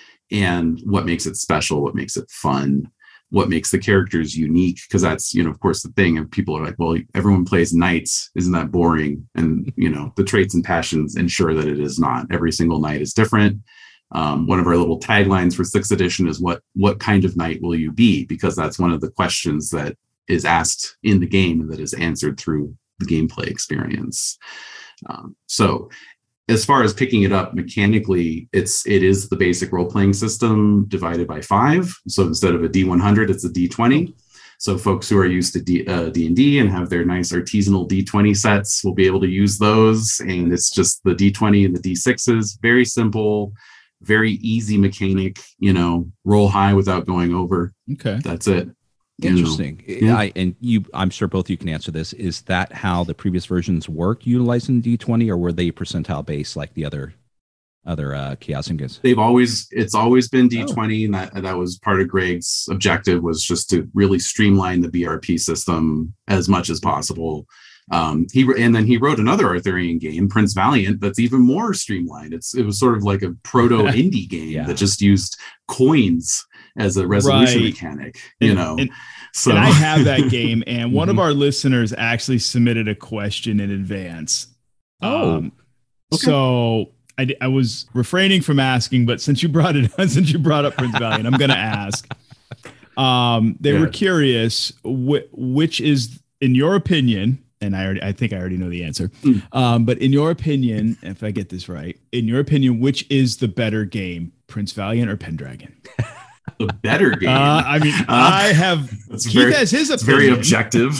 And what makes it special? What makes it fun? What makes the characters unique? Because that's, you know, of course, the thing. And people are like, well, everyone plays knights. Isn't that boring? And, you know, the traits and passions ensure that it is not. Every single knight is different. Um, one of our little taglines for sixth edition is what, what kind of knight will you be? Because that's one of the questions that is asked in the game and that is answered through the gameplay experience. Um, so as far as picking it up mechanically, it's it is the basic role-playing system divided by five. So instead of a D one hundred, it's a D twenty. So folks who are used to D, uh, D and D and have their nice artisanal D twenty sets will be able to use those. And it's just the D twenty and the D sixes. Very simple, very easy mechanic, you know, roll high without going over. Okay. That's it. Interesting. You know? I, and you, I'm sure both of you can answer this. Is that how the previous versions work, utilizing D twenty, or were they percentile based like the other other uh, Chaosium games? They've always, it's always been D twenty, oh. and that that was part of Greg's objective, was just to really streamline the B R P system as much as possible. Um, he and then he wrote another Arthurian game, Prince Valiant, that's even more streamlined. It's it was sort of like a proto indie game yeah. that just used coins as a resolution right. mechanic, you and, know. And, so and I have that game, and one of our listeners actually submitted a question in advance. Oh, um, okay. So I, I was refraining from asking, but since you brought it, since you brought up Prince Valiant, I'm going to ask. Um, they yeah. were curious, wh- which is, in your opinion, and I already, I think I already know the answer. Mm. Um, but in your opinion, if I get this right, in your opinion, which is the better game, Prince Valiant or Pendragon? The better game. Uh, I mean, uh, I have. It's Keith very, has his it's opinion. very objective.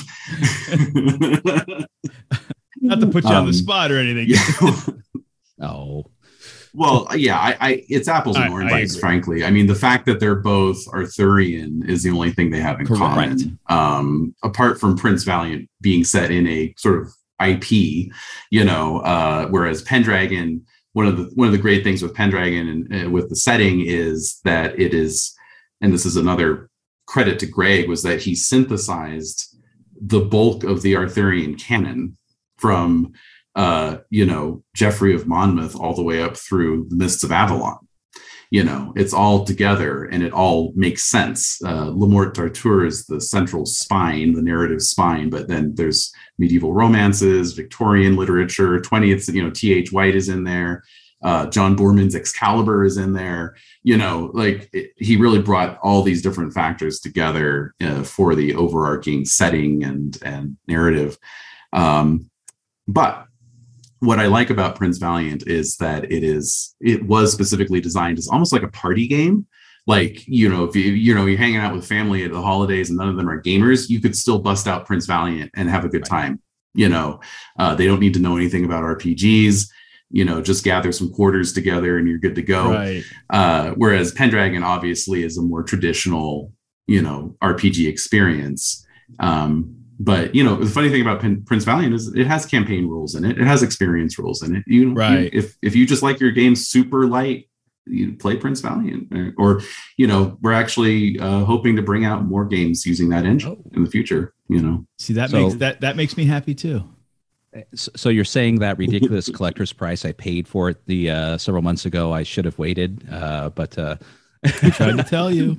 Not to put you um, on the spot or anything. Yeah. Oh. Well, yeah, I, I it's apples and I, oranges, I frankly. I mean, the fact that they're both Arthurian is the only thing they have in Correct. common. Um, apart from Prince Valiant being set in a sort of I P, you know, uh, whereas Pendragon, one of the one of the great things with Pendragon and uh, with the setting is that it is, and this is another credit to Greg, was that he synthesized the bulk of the Arthurian canon from uh, you know, Geoffrey of Monmouth all the way up through the Mists of Avalon. You know, it's all together and it all makes sense. Uh, Le Morte d'Arthur is the central spine, the narrative spine, but then there's medieval romances, Victorian literature, twentieth, you know, T H White is in there. Uh, John Boorman's Excalibur is in there. You know, like it, he really brought all these different factors together uh, for the overarching setting and, and narrative. Um, but what I like about Prince Valiant is that it is, it was specifically designed as almost like a party game. Like, you know, if you, you know, you're hanging out with family at the holidays and none of them are gamers, you could still bust out Prince Valiant and have a good time. You know, uh, they don't need to know anything about R P Gs, you know, just gather some quarters together and you're good to go. Right. Uh, whereas Pendragon obviously is a more traditional, you know, R P G experience. Um, But, you know, the funny thing about Pin- Prince Valiant is it has campaign rules in it. It has experience rules in it. You, right. You, if if you just like your game super light, you play Prince Valiant. Or, or you know, we're actually uh, hoping to bring out more games using that engine oh. in the future. You know, see that so, makes that that makes me happy too. So you're saying that ridiculous collector's price I paid for it the uh, several months ago, I should have waited, uh, but. Uh, I tried to tell you.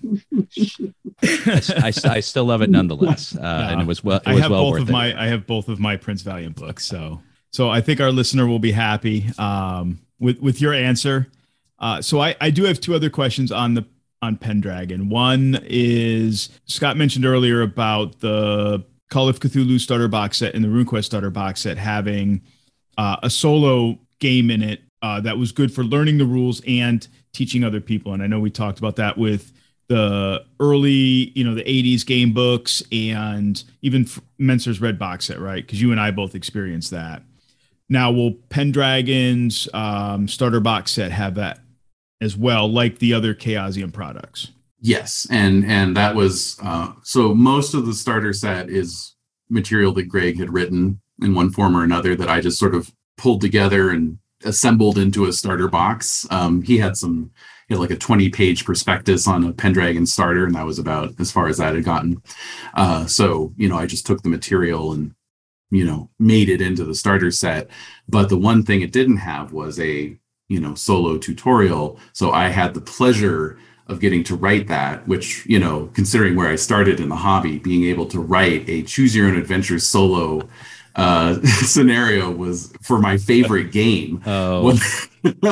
I, I, I still love it nonetheless, uh, no, and it was well. It I was have well both worth of it. my. I have both of my Prince Valiant books, so so I think our listener will be happy um, with with your answer. Uh, so I I do have two other questions on the on Pendragon. One is Scott mentioned earlier about the Call of Cthulhu starter box set and the RuneQuest starter box set having uh, a solo game in it uh, that was good for learning the rules and teaching other people. And I know we talked about that with the early, you know, the eighties game books and even Menser's Red box set, right? Because you and I both experienced that. Now, will Pendragon's um, starter box set have that as well, like the other Chaosium products? Yes, and and that was uh, so most of the starter set is material that Greg had written in one form or another that I just sort of pulled together and assembled into a starter box. Um, he had some, he had like a twenty page prospectus on a Pendragon starter, and that was about as far as that had gotten. Uh, so, you know, I just took the material and, you know, made it into the starter set. But the one thing it didn't have was a, you know, solo tutorial. So I had the pleasure of getting to write that, which, you know, considering where I started in the hobby, being able to write a choose your own adventure solo uh scenario was for my favorite game. Oh, was,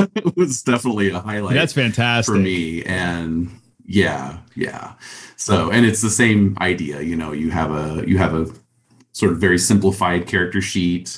was definitely a highlight. That's fantastic for me. And yeah, yeah. So, and it's the same idea, you know, you have a you have a sort of very simplified character sheet,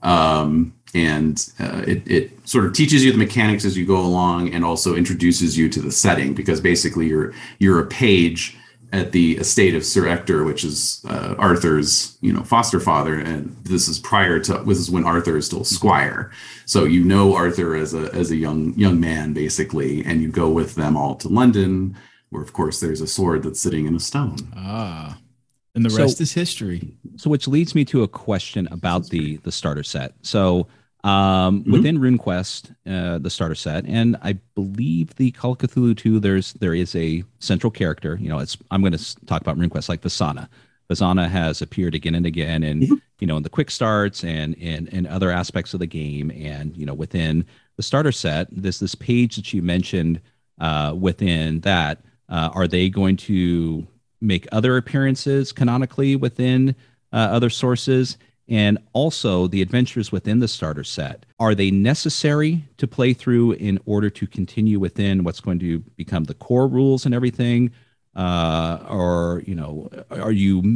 um, and uh, it it sort of teaches you the mechanics as you go along, and also introduces you to the setting, because basically you're you're a page at the estate of Sir Ector, which is uh, Arthur's, you know, foster father, and this is prior to this is when Arthur is still squire. So you know Arthur as a as a young young man, basically, and you go with them all to London, where of course there's a sword that's sitting in a stone. Ah, and the so, rest is history. So, which leads me to a question about the the starter set. So. Um, mm-hmm. Within RuneQuest, uh, the starter set, and I believe the Call of Cthulhu two, there's there is a central character. You know, it's I'm going to talk about RuneQuest like Vistana. Vistana has appeared again and again, and mm-hmm. you know, in the quick starts and in and other aspects of the game, and you know, within the starter set, this this page that you mentioned uh, within that, uh, are they going to make other appearances canonically within uh, other sources? And also the adventures within the starter set, are they necessary to play through in order to continue within what's going to become the core rules and everything? Uh, or, you know, are you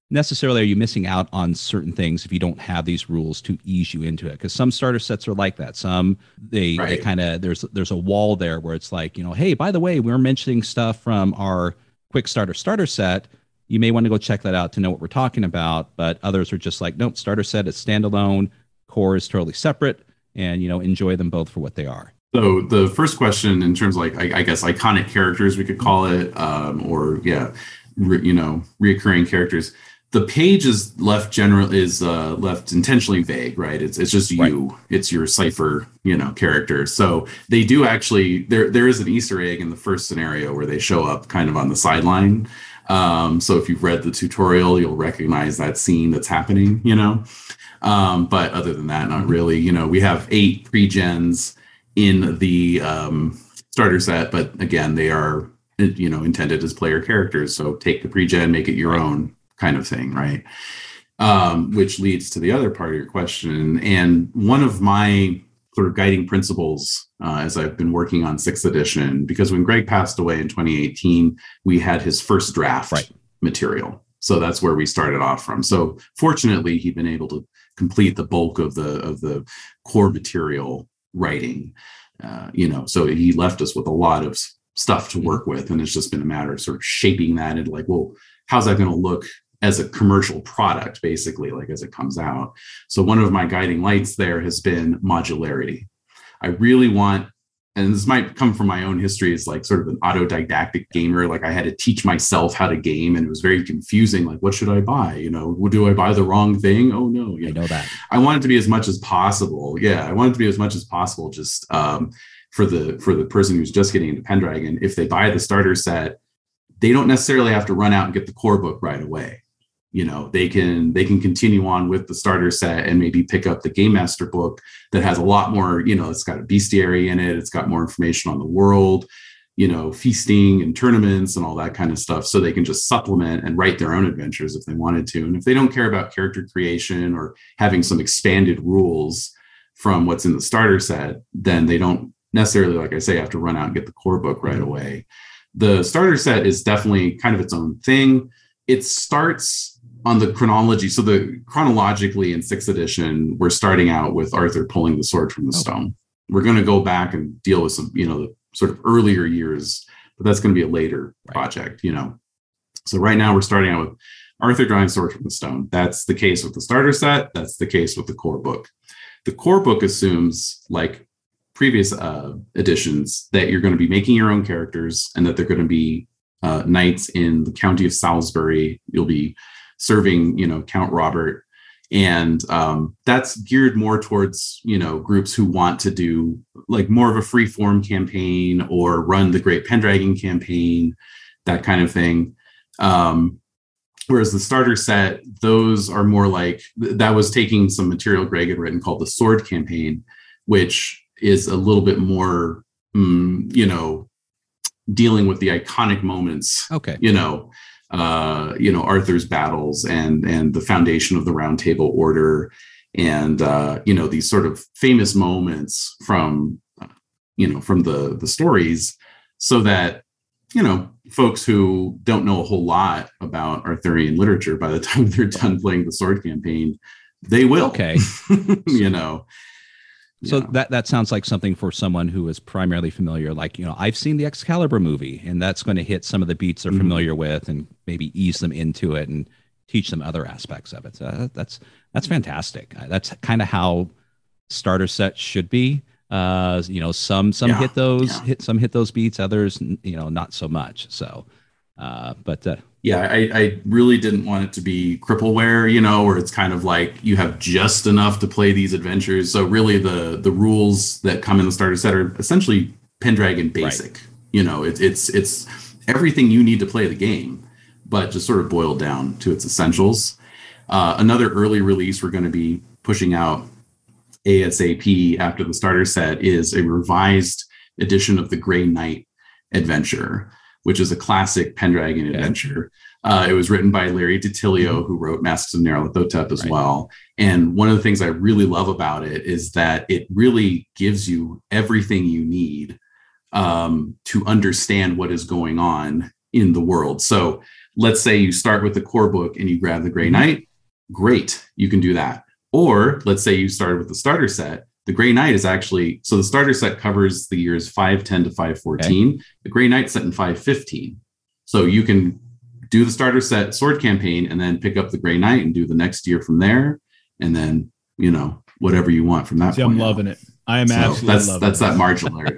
necessarily are you missing out on certain things if you don't have these rules to ease you into it? Because some starter sets are like that. Some they, Right. they kind of there's there's a wall there where it's like, you know, hey, by the way, we're mentioning stuff from our quick starter starter set. You may want to go check that out to know what we're talking about. But others are just like, nope, starter set is standalone, core is totally separate, and you know, enjoy them both for what they are. So the first question, in terms of like, I, I guess iconic characters, we could call it, um, or yeah, re, you know, reoccurring characters. The page is left general is uh, left intentionally vague, right? It's it's just you. Right. It's your cipher, you know, character. So they do actually there there is an Easter egg in the first scenario where they show up kind of on the sideline. Um, so if you've read the tutorial, you'll recognize that scene that's happening, you know. Um, but other than that, not really. You know, we have eight pre-gens in the um, starter set, but again, they are, you know, intended as player characters. So take the pre-gen, make it your right. own kind of thing, right? Um, which leads to the other part of your question. And one of my sort of guiding principles uh, as I've been working on sixth edition, because when Greg passed away in twenty eighteen, we had his first draft right. material. So that's where we started off from. So fortunately, he'd been able to complete the bulk of the of the core material writing, uh, you know, so he left us with a lot of stuff to work with. And it's just been a matter of sort of shaping that into like, well, how's that going to look as a commercial product, basically, like as it comes out. So one of my guiding lights there has been modularity. I really want, and this might come from my own history as like sort of an autodidactic gamer. Like I had to teach myself how to game, and it was very confusing. Like, what should I buy? You know, do I buy the wrong thing? Oh no, you I know that. I want it to be as much as possible. Yeah, I want it to be as much as possible. Just um, for the for the person who's just getting into Pendragon, if they buy the starter set, they don't necessarily have to run out and get the core book right away. You know, they can they can continue on with the starter set and maybe pick up the Game Master book that has a lot more, you know, it's got a bestiary in it. It's got more information on the world, you know, feasting and tournaments and all that kind of stuff. So they can just supplement and write their own adventures if they wanted to. And if they don't care about character creation or having some expanded rules from what's in the starter set, then they don't necessarily, like I say, have to run out and get the core book right away. The starter set is definitely kind of its own thing. It starts on the chronology. So the chronologically in sixth edition, we're starting out with Arthur pulling the sword from the stone. We're going to go back and deal with some, you know, the sort of earlier years, but that's going to be a later right. project, you know. So right now we're starting out with Arthur drawing sword from the stone. That's the case with the starter set. That's the case with the core book. The core book assumes, like previous uh, editions, that you're going to be making your own characters and that they're going to be uh, knights in the county of Salisbury. You'll be serving, you know, Count Robert. And um, that's geared more towards, you know, groups who want to do like more of a free form campaign or run the Great Pendragon campaign, that kind of thing. Um, whereas the starter set, those are more like, that was taking some material Greg had written called the Sword Campaign, which is a little bit more, mm, you know, dealing with the iconic moments, okay, you know, uh, you know, Arthur's battles and and the foundation of the Round Table Order, and uh, you know, these sort of famous moments from, uh, you know, from the the stories, so that, you know, folks who don't know a whole lot about Arthurian literature, by the time they're done playing the Sword Campaign, they will. Okay, you know. So yeah. that, that sounds like something for someone who is primarily familiar, like, you know, I've seen the Excalibur movie, and that's going to hit some of the beats they're mm-hmm. familiar with and maybe ease them into it and teach them other aspects of it. So that's that's fantastic. That's kind of how starter sets should be. Uh, you know, some some yeah. hit those yeah. hit some hit those beats, others, you know, not so much. So, uh, but uh, yeah, I, I really didn't want it to be crippleware, you know, where it's kind of like you have just enough to play these adventures. So really the the rules that come in the starter set are essentially Pendragon basic. Right. You know, it's it's it's everything you need to play the game, but just sort of boiled down to its essentials. Uh, another early release we're going to be pushing out ASAP after the starter set is a revised edition of the Grey Knight adventure, which is a classic Pendragon okay. adventure. Uh, it was written by Larry DiTilio, mm-hmm. who wrote Masks of Nyarlathotep as right. well. And one of the things I really love about it is that it really gives you everything you need um, to understand what is going on in the world. So let's say you start with the core book and you grab the Grey Knight, great, you can do that. Or let's say you started with the starter set. The Grey Knight is actually, so the starter set covers the years five ten to five fourteen. Okay. The Grey Knight's set in five fifteen. So you can do the starter set sword campaign and then pick up the Grey Knight and do the next year from there. And then, you know, whatever you want from that See, point. I'm loving out. it. I am so absolutely that's, loving that's it. That's that marginal area.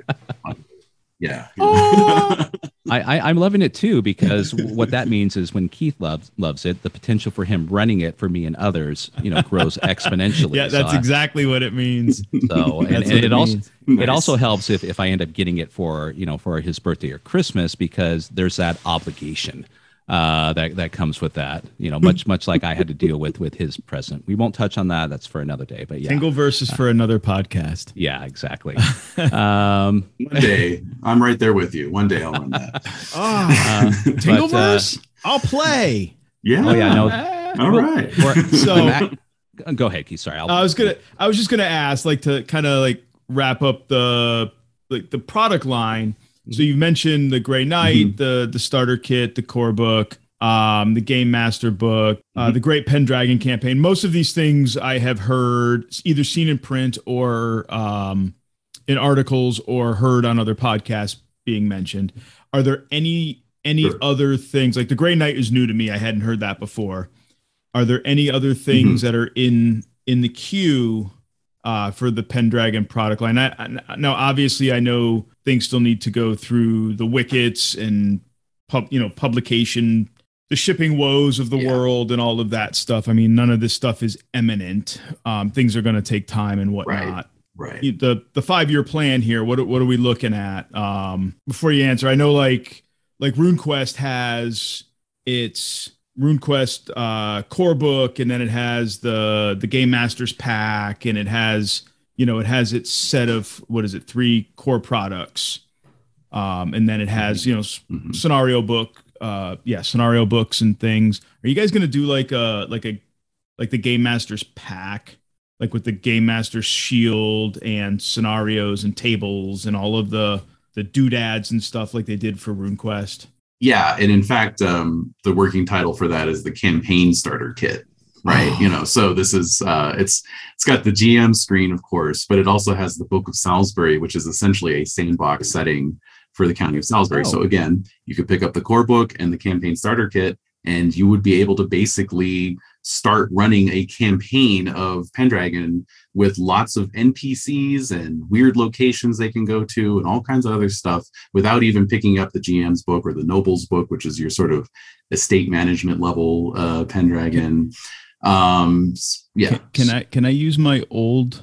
Yeah. Oh. I, I, I'm loving it too, because what that means is when Keith loves loves it, the potential for him running it for me and others, you know, grows exponentially. Yeah, that's so exactly what it means. So, and, and it, it also Nice. it also helps if, if I end up getting it for, you know, for his birthday or Christmas, because there's that obligation uh, that that comes with that. You know, much much like I had to deal with with his present. We won't touch on that. That's for another day. But yeah, Tingle versus for another podcast. Yeah, exactly. um, One day, I'm right there with you. One day I'll run that. Oh, uh, Tingleverse, uh, I'll play. Yeah. Oh yeah. No. All right. So go ahead, Keith. Sorry. I'll, I was gonna. I was just gonna ask, like, to kind of like wrap up the like the product line. So you mentioned the Grey Knight, mm-hmm. the the starter kit, the core book, um, the Game Master book, uh, mm-hmm. the Great Pendragon campaign. Most of these things I have heard, either seen in print or um, in articles, or heard on other podcasts being mentioned. Are there any any sure. other things? Like the Grey Knight is new to me. I hadn't heard that before. Are there any other things mm-hmm. that are in in the queue uh, for the Pendragon product line? I, I, now, obviously, I know things still need to go through the wickets and pub, you know, publication, the shipping woes of the yeah. world, and all of that stuff. I mean, none of this stuff is imminent. Um, things are going to take time and whatnot. Right. Right. The the five year plan here. What what are we looking at? Um, before you answer, I know like like RuneQuest has its RuneQuest uh, core book, and then it has the the Game Masters pack, and it has you know it has its set of what is it three core products, um, and then it has you know mm-hmm. scenario book, uh, yeah scenario books and things. Are you guys gonna do like a like a like the Game Masters pack, like with the Game Masters shield and scenarios and tables and all of the the doodads and stuff like they did for RuneQuest? Yeah, and in fact, um, the working title for that is the Campaign Starter Kit, right? Oh. You know, so this is uh, it's it's got the G M screen, of course, but it also has the Book of Salisbury, which is essentially a sandbox setting for the County of Salisbury. Oh. So again, you could pick up the core book and the Campaign Starter Kit, and you would be able to basically start running a campaign of Pendragon with lots of N P Cs and weird locations they can go to and all kinds of other stuff without even picking up the G M's book or the Noble's book, which is your sort of estate management level uh, Pendragon. Um, yeah. Can, can I can I use my old?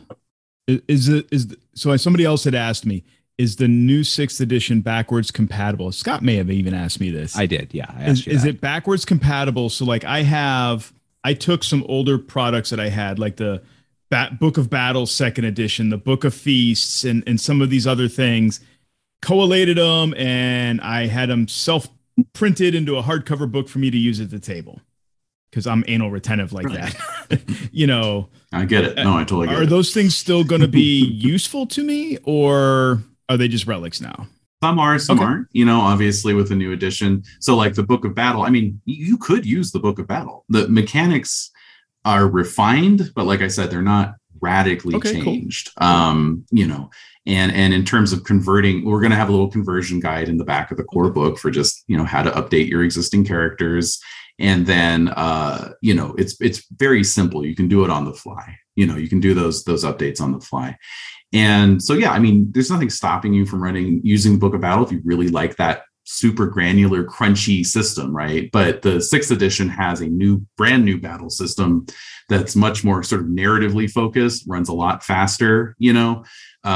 Is it is so? Somebody else had asked me, is the new sixth edition backwards compatible? Scott may have even asked me this. I did. Yeah. I is is it backwards compatible? So like I have. I took some older products that I had, like the Bat- Book of Battles second edition, the Book of Feasts, and, and some of these other things, collated them, and I had them self-printed into a hardcover book for me to use at the table, because I'm anal retentive like right. that. You know. I get it. No, I totally get are it. Are those things still going to be useful to me, or are they just relics now? Some are, some okay. aren't, you know, obviously with a new edition. So like the Book of Battle, I mean, you could use the Book of Battle. The mechanics are refined, but like I said, they're not radically okay, changed. Cool. Um, you know, and and in terms of converting, we're going to have a little conversion guide in the back of the core book for just, you know, how to update your existing characters. And then, uh, you know, it's it's very simple. You can do it on the fly. You know, you can do those those updates on the fly. And so, yeah, I mean, there's nothing stopping you from running using the Book of Battle if you really like that super granular, crunchy system, right? But the sixth edition has a new, brand new battle system that's much more sort of narratively focused, runs a lot faster, you know,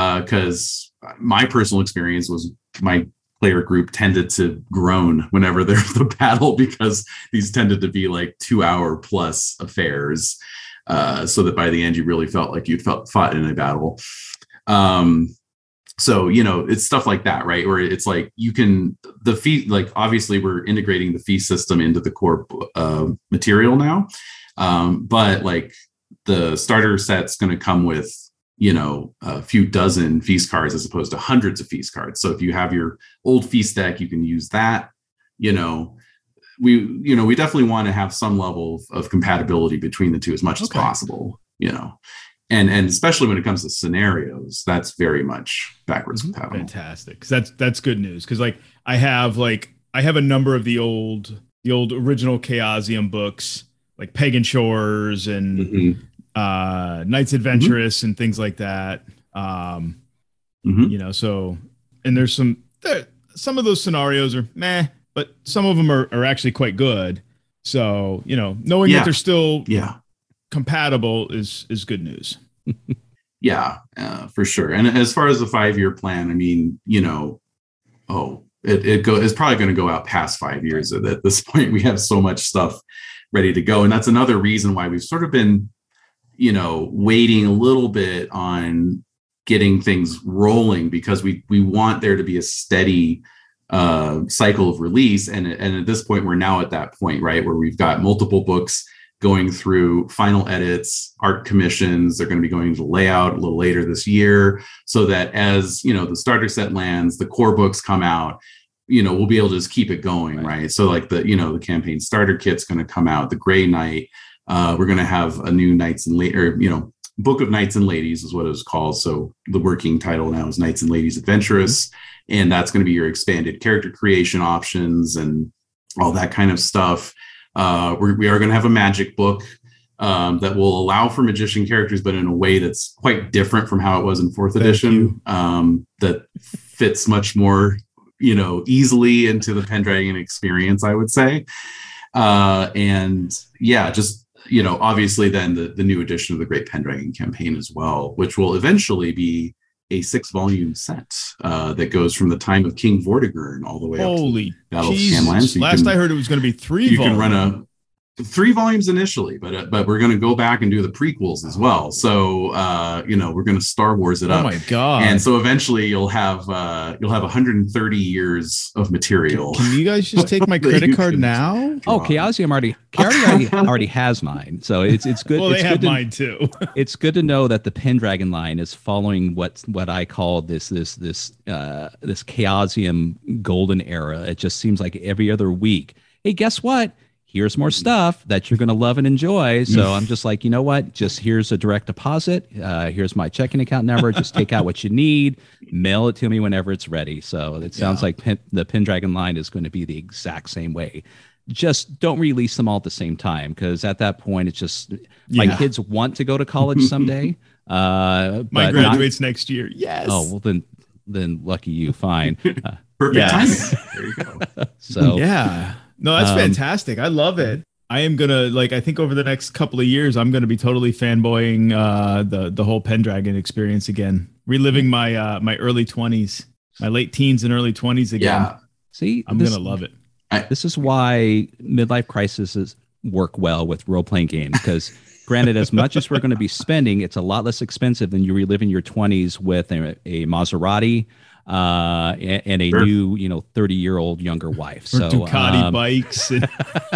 because uh, my personal experience was my player group tended to groan whenever there's the battle, because these tended to be like two hour plus affairs. Uh, so that by the end, you really felt like you'd felt fought in a battle. Um, so, you know, it's stuff like that, right? Where it's like you can, the fee, like obviously we're integrating the fee system into the core uh, material now. Um, but like the starter set's going to come with, you know, a few dozen feast cards as opposed to hundreds of feast cards. So if you have your old feast deck, you can use that, you know, we, you know, we definitely want to have some level of, of compatibility between the two as much Okay. as possible, you know, and, and especially when it comes to scenarios, that's very much backwards Mhm. compatible. Fantastic. 'Cause that's that's good news. Because like I have like I have a number of the old the old original Chaosium books, like Pagan Shores and Mhm. uh Knights Adventurous and things like that. Um, Mhm. you know, so and there's some there, some of those scenarios are meh, but some of them are, are actually quite good. So, you know, knowing Yeah. that they're still Yeah. compatible is is good news. Yeah, uh, for sure. And as far as the five-year plan, I mean, you know, oh, it, it go it's probably going to go out past five years at, at this point. We have so much stuff ready to go. And that's another reason why we've sort of been, you know, waiting a little bit on getting things rolling, because we we want there to be a steady uh, cycle of release. And, and at this point, we're now at that point, right, where we've got multiple books going through final edits, art commissions. They're going to be going to layout a little later this year, so that as, you know, the starter set lands, the core books come out, you know, we'll be able to just keep it going, right? right? So like the, you know, the campaign starter kit's going to come out, the Grey Knight. Uh, we're going to have a new Knights and Ladies, or, you know, Book of Knights and Ladies is what it was called. So the working title now is Knights and Ladies Adventurous. Mm-hmm. And that's going to be your expanded character creation options and all that kind of stuff. Uh, we're, we are going to have a magic book um, that will allow for magician characters, but in a way that's quite different from how it was in fourth Thank edition. Um, that fits much more, you know, easily into the Pendragon experience, I would say. Uh, and yeah, just, you know, obviously then the, the new edition of the Great Pendragon campaign as well, which will eventually be a six volume set uh, that goes from the time of King Vortigern all the way Holy up to Battle Jesus. of Scanlan. So Last can, I heard it was going to be three you volumes. can run a three volumes initially, but uh, but we're going to go back and do the prequels as well. So uh, you know, we're going to Star Wars it oh up. Oh my god! And so eventually you'll have uh, you'll have one hundred thirty years of material. Can, can you guys just take my credit card now? Oh, Chaosium already, already already has mine, so it's it's good. Well, it's they good have to, mine too. It's good to know that the Pendragon line is following what what I call this this this uh, this Chaosium golden era. It just seems like every other week, hey, guess what? Here's more stuff that you're going to love and enjoy. So I'm just like, you know what? Just here's a direct deposit. Uh, here's my checking account number. Just take out what you need, mail it to me whenever it's ready. So it sounds yeah. like Pen, the Pendragon line is going to be the exact same way. Just don't release them all at the same time, because at that point, it's just my yeah. kids want to go to college someday. Uh, my graduates not, next year. Yes. Oh, well, then, then lucky you. Fine. Uh, Perfect yes. timing. There you go. So yeah. No, that's um, fantastic. I love it. I am gonna like. I think over the next couple of years, I'm gonna be totally fanboying uh, the the whole Pendragon experience again, reliving my uh, my early twenties, my late teens and early twenties again. Yeah. See, I'm this, gonna love it. I, this is why midlife crises work well with role playing games, because granted, as much as we're going to be spending, it's a lot less expensive than you reliving your twenties with a, a Maserati. Uh, and, and a sure. new, you know, thirty year old younger wife. Or so Ducati um, bikes. And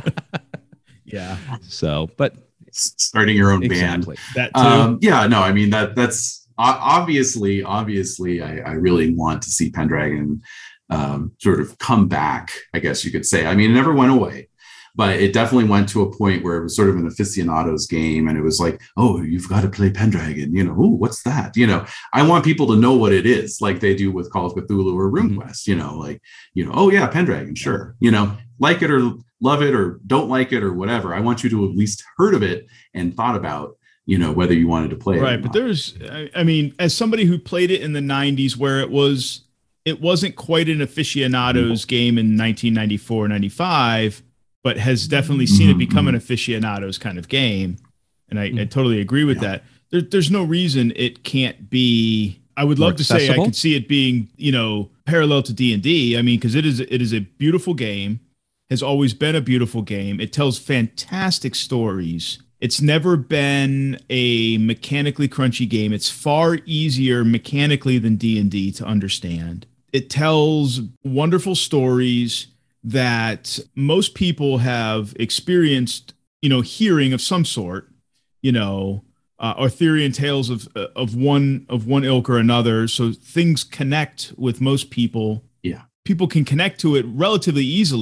yeah. So, but starting your own exactly. band. That too. Um, yeah, no, I mean, that that's obviously, obviously I, I really want to see Pendragon um, sort of come back, I guess you could say. I mean, it never went away. But it definitely went to a point where it was sort of an aficionados game, and it was like, oh, you've got to play Pendragon. You know, oh, what's that? You know, I want people to know what it is, like they do with Call of Cthulhu or RuneQuest. Mm-hmm. You know, like, you know, oh yeah, Pendragon, sure. You know, like it or love it or don't like it or whatever. I want you to at least heard of it and thought about, you know, whether you wanted to play it. Right, but there's, I mean, as somebody who played it in the nineties, where it was, it wasn't quite an aficionados mm-hmm. game in nineteen ninety-four, ninety-five. But has definitely seen mm-hmm. it become an aficionados kind of game. And I, mm-hmm. I totally agree with yeah. that. There, there's no reason it can't be. I would love More to accessible. say I could see it being, you know, parallel to D and D. I mean, because it is it is a beautiful game, has always been a beautiful game. It tells fantastic stories. It's never been a mechanically crunchy game. It's far easier mechanically than D and D to understand. It tells wonderful stories that most people have experienced, you know, hearing of some sort, you know, uh, Arthurian tales of of one of one ilk or another. So things connect with most people. Yeah, people can connect to it relatively easily.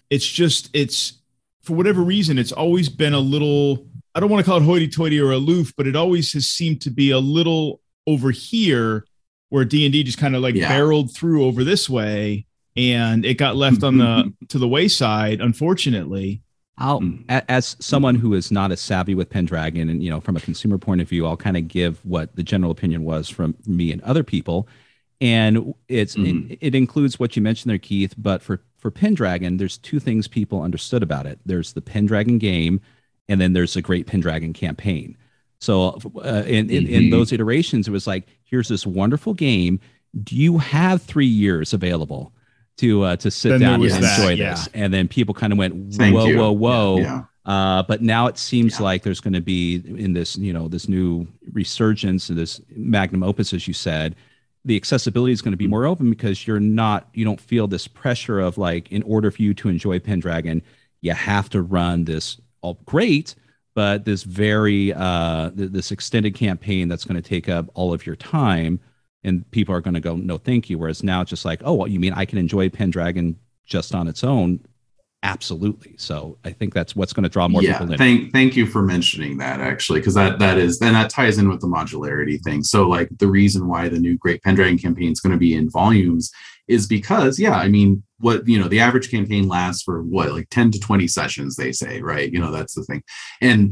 it's just it's for whatever reason, it's always been a little, I don't want to call it hoity-toity or aloof, but it always has seemed to be a little over here where D and D just kind of like yeah. barreled through over this way, and it got left on the to the wayside, unfortunately. I'll, as someone who is not as savvy with Pendragon, and you know, from a consumer point of view, I'll kind of give what the general opinion was from me and other people, and it's mm-hmm. it, it includes what you mentioned there, Keith. But for for Pendragon, there's two things people understood about it. There's the Pendragon game, and then there's a great Pendragon campaign. So uh, in, in, mm-hmm. in those iterations, it was like, here's this wonderful game. Do you have three years available to uh, to sit then down and that, enjoy yeah. this? And then people kind of went, Thank whoa, you. whoa, whoa. Yeah. Uh, but now it seems yeah. like there's going to be in this, you know, this new resurgence and this magnum opus, as you said, the accessibility is going to be more open because you're not, you don't feel this pressure of like, in order for you to enjoy Pendragon, you have to run this all great, but this very, uh, th- this extended campaign that's going to take up all of your time, and people are going to go, no, thank you. Whereas now it's just like, oh, well, you mean I can enjoy Pendragon just on its own? Absolutely. So I think that's what's going to draw more yeah, people in. Thank, thank you for mentioning that, actually, because that that is, and that ties in with the modularity thing. So like the reason why the new Great Pendragon campaign is going to be in volumes is because, yeah, I mean, what, you know, the average campaign lasts for what, like ten to twenty sessions, they say, right? You know, that's the thing. And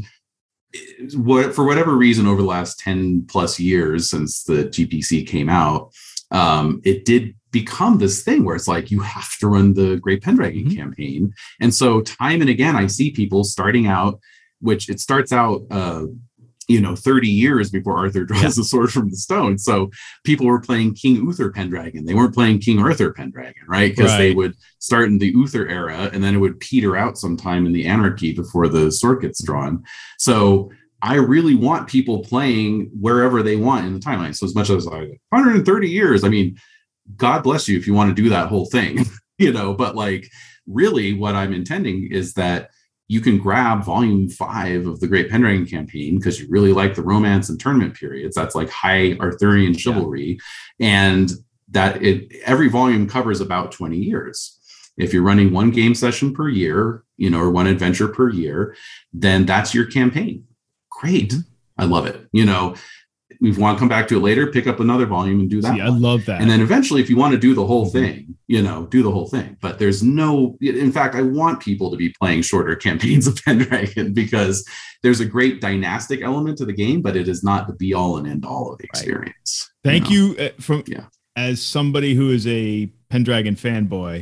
what, for whatever reason, over the last ten plus years since the G P C came out, um, it did become this thing where it's like you have to run the Great Pendragon mm-hmm. campaign. And so time and again, I see people starting out, which it starts out, uh, you know, thirty years before Arthur draws yeah. the sword from the stone. So people were playing King Uther Pendragon. They weren't playing King Arthur Pendragon, right? Because right. they would start in the Uther era and then it would peter out sometime in the Anarchy before the sword gets drawn. So I really want people playing wherever they want in the timeline. So as much as like one hundred thirty years, I mean, God bless you if you want to do that whole thing, you know, but like really what I'm intending is that you can grab volume five of the Great Pendragon campaign because you really like the romance and tournament periods. That's like high Arthurian chivalry. Yeah. And that it every volume covers about twenty years. If you're running one game session per year, you know, or one adventure per year, then that's your campaign. Great. Mm-hmm. I love it. You know, if you want to come back to it later, pick up another volume and do that. See, I love that. And then eventually, if you want to do the whole thing, you know, do the whole thing. But there's no, in fact, I want people to be playing shorter campaigns of Pendragon because there's a great dynastic element to the game, but it is not the be all and end all of the experience. Right. Thank you, know? you uh, from yeah. as somebody who is a Pendragon fanboy.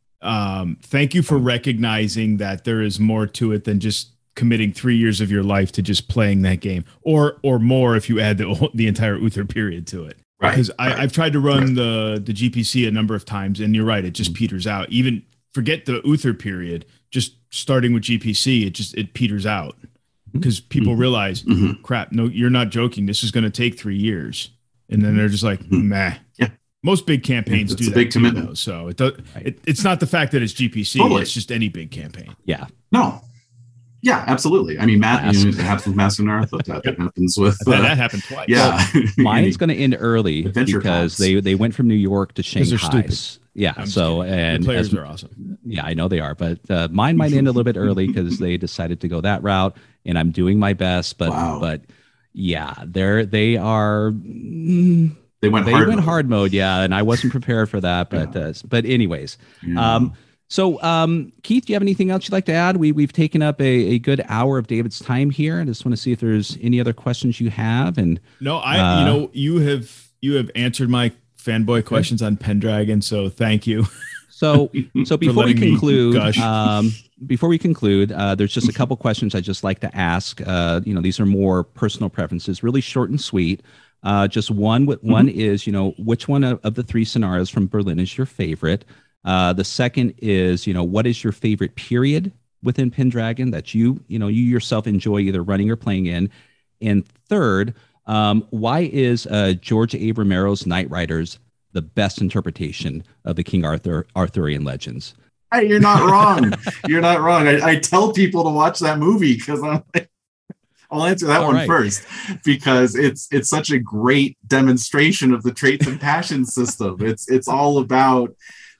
Um, thank you for recognizing that there is more to it than just committing three years of your life to just playing that game, or or more if you add the the entire Uther period to it. Right. Because right. I've tried to run right. the the G P C a number of times, and you're right, it just mm-hmm. peters out. Even forget the Uther period, just starting with G P C, it just it peters out because people mm-hmm. realize, mm-hmm. crap, no, you're not joking. This is going to take three years, and then they're just like, mm-hmm. meh. Yeah. Most big campaigns yeah, do a that big too, commitment. though, so it, does, right. it it's not the fact that it's G P C; totally. It's just any big campaign. Yeah. No. Yeah, absolutely. I mean, Matt, you know, it happens with Master Narth. That yep. happens with uh, that happened twice. Yeah, well, mine's going to end early because pods. they they went from New York to Shanghai. Yeah, I'm so and the players as, are awesome. Yeah, I know they are, but uh, mine might end a little bit early because they decided to go that route, and I'm doing my best. But wow. but yeah, they're they are. Mm, they went they hard went mode. hard mode. Yeah, and I wasn't prepared for that. But yeah. uh, but anyways. Yeah. Um, So, um, Keith, do you have anything else you'd like to add? We, we've taken up a, a good hour of David's time here. I just want to see if there's any other questions you have. And no, I, uh, you know, you have you have answered my fanboy questions on Pendragon, so thank you. So, so before we conclude, me, um, before we conclude, uh, there's just a couple questions I just like to ask. Uh, you know, these are more personal preferences, really short and sweet. Uh, just one. One mm-hmm. is, you know, which one of, of the three scenarios from Berlin is your favorite? Uh, the second is, you know, what is your favorite period within Pendragon that you, you know, you yourself enjoy either running or playing in? And third, um, why is uh, George A. Romero's Knight Riders the best interpretation of the King Arthur Arthurian legends? Hey, you're not wrong. You're not wrong. I, I tell people to watch that movie because I'm like, I'll answer that All one right. first because it's it's such a great demonstration of the traits and passions system. It's it's all about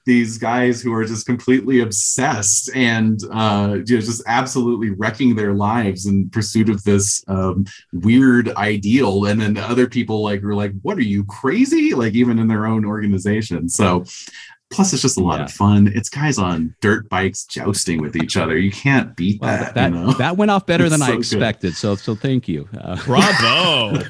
these guys who are just completely obsessed and uh, you know, just absolutely wrecking their lives in pursuit of this um, weird ideal. And then other people like were like, what are you, crazy? Like even in their own organization. So plus it's just a lot yeah. of fun. It's guys on dirt bikes jousting with each other. You can't beat well, that. That, you know? that went off better it's than so I expected. Good. So, so thank you. Uh, Bravo.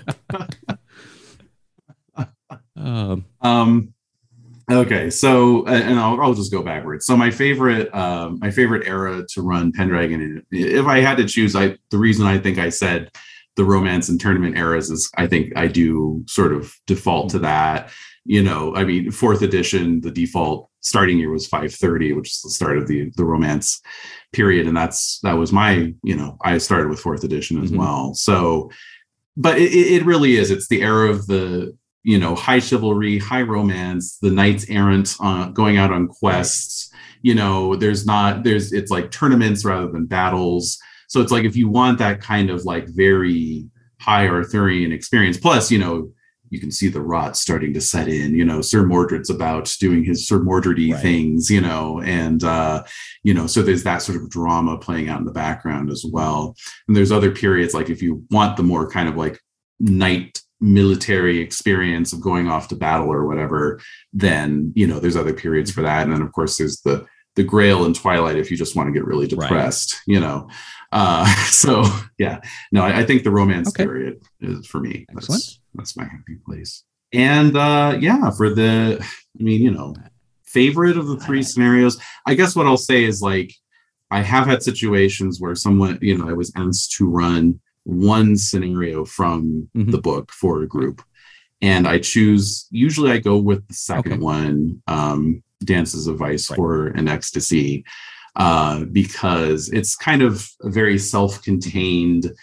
um, um, okay. So, and I'll, I'll just go backwards. So my favorite, um, my favorite era to run Pendragon, if I had to choose, I, the reason I think I said the romance and tournament eras is I think I do sort of default to that. You know, I mean, fourth edition, the default starting year was five thirty, which is the start of the the romance period. And that's, that was my, you know, I started with fourth edition as mm-hmm. well. So, but it, it really is, it's the era of the, you know, high chivalry, high romance, the knights errant uh, going out on quests, you know, there's not, there's, it's like tournaments rather than battles. So it's like, if you want that kind of like very high Arthurian experience, plus, you know, you can see the rot starting to set in, you know, Sir Mordred's about doing his Sir Mordred-y right. things, you know, and, uh, you know, so there's that sort of drama playing out in the background as well. And there's other periods, like if you want the more kind of like knight military experience of going off to battle or whatever, then, you know, there's other periods for that. And then of course there's the, the Grail and Twilight if you just want to get really depressed, right. you know. Uh, so yeah, no, I, I think the romance okay. period is for me. Excellent. That's, that's my happy place. And uh, yeah, for the, I mean, you know, favorite of the three scenarios, I guess what I'll say is like, I have had situations where someone, you know, I was asked to run one scenario from mm-hmm. the book for a group. And I choose, usually I go with the second okay. one, um, Dances of Vice, right. Horror, and Ecstasy, uh, because it's kind of a very self-contained,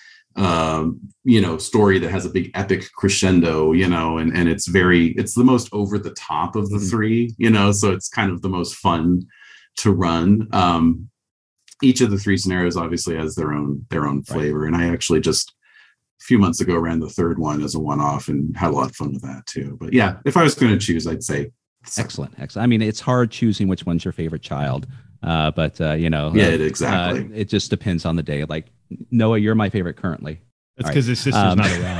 um, you know, story that has a big epic crescendo, you know, and, and it's very, it's the most over the top of the mm-hmm. three, you know, so it's kind of the most fun to run. Um, each of the three scenarios obviously has their own, their own flavor. Right. And I actually just a few months ago ran the third one as a one-off and had a lot of fun with that too. But yeah, if I was going to choose, I'd say so. Excellent. Excellent. I mean, it's hard choosing which one's your favorite child. Uh, but uh, you know, yeah, uh, exactly. Uh, it just depends on the day. Like Noah, you're my favorite currently. That's because right. his sister's um, not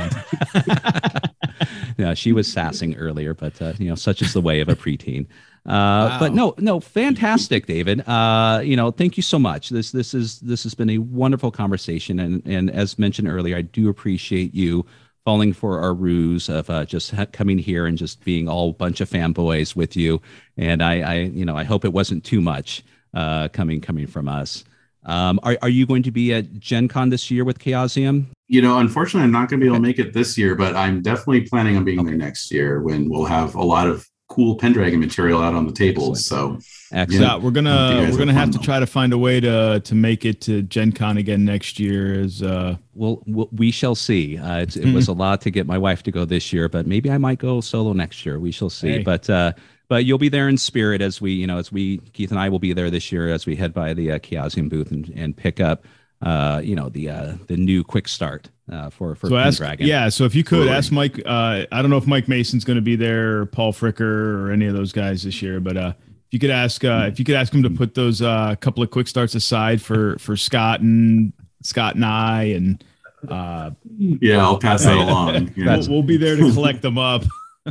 around. Yeah, she was sassing earlier, but uh, you know, such is the way of a preteen. Uh, wow. But no, no, fantastic, David. Uh, you know, thank you so much. This this is this has been a wonderful conversation, and and as mentioned earlier, I do appreciate you falling for our ruse of uh, just ha- coming here and just being all a bunch of fanboys with you. And I, I, you know, I hope it wasn't too much uh, coming coming from us. Um, are are you going to be at Gen Con this year with Chaosium? You know, unfortunately, I'm not going to be able to make it this year, but I'm definitely planning on being okay. there next year when we'll have a lot of cool Pendragon material out on the tables. So, excellent. Yeah, we're gonna we're gonna have to try to find a way to to make it to Gen Con again next year. As uh, well, we shall see. Uh, it's, it was a lot to get my wife to go this year, but maybe I might go solo next year. We shall see. Hey. But uh, but you'll be there in spirit as we, you know, as we Keith and I will be there this year as we head by the uh, Chaosium booth and, and pick up, uh, you know, the uh, the new quick start. Uh, for for so ask, Pendragon. Yeah, so if you could ask Mike, uh, I don't know if Mike Mason's going to be there, or Paul Fricker, or any of those guys this year, but uh, if you could ask, uh, if you could ask him to put those uh, couple of quick starts aside for for Scott and Scott and I, and uh, yeah, I'll pass that along. Yeah. We'll, we'll be there to collect them up.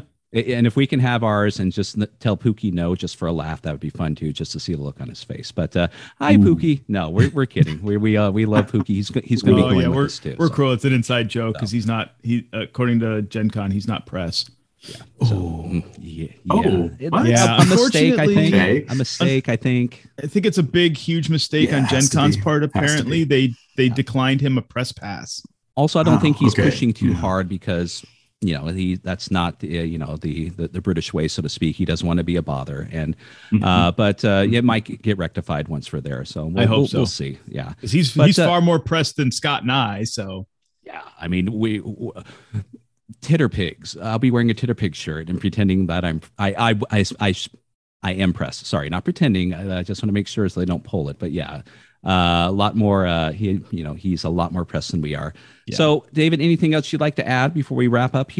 And if we can have ours and just tell Pookie no, just for a laugh, that would be fun too, just to see the look on his face. But uh, hi, Ooh. Pookie. No, we're we're kidding. We we uh, we love Pookie. He's he's going to well, be going yeah, with we're, us too. We're so. cool. It's an inside joke because so. he's not. He according to Gen Con, he's not press. Yeah. So, oh. Yeah. Yeah. Oh. yeah. A, a mistake, I think. Okay. A mistake, I think. I think it's a big, huge mistake yeah, on Gen Con's be. part. Apparently, they they yeah. declined him a press pass. Also, I don't oh, think he's okay. pushing too yeah. hard because. You know, he that's not the, uh, you know, the, the the British way, so to speak. He doesn't want to be a bother. And mm-hmm. uh, but uh, it might get rectified once we're there. So we'll, I hope we'll, so. We'll see. Yeah. Because he's but, he's uh, far more pressed than Scott and I. So yeah, I mean, we w- titter pigs. I'll be wearing a titter pig shirt and pretending that I'm I I I I, I am pressed. Sorry, not pretending. I, I just want to make sure so they don't pull it. But yeah. Uh, a lot more. Uh, he, you know, he's a lot more pressed than we are. Yeah. So, David, anything else you'd like to add before we wrap up here?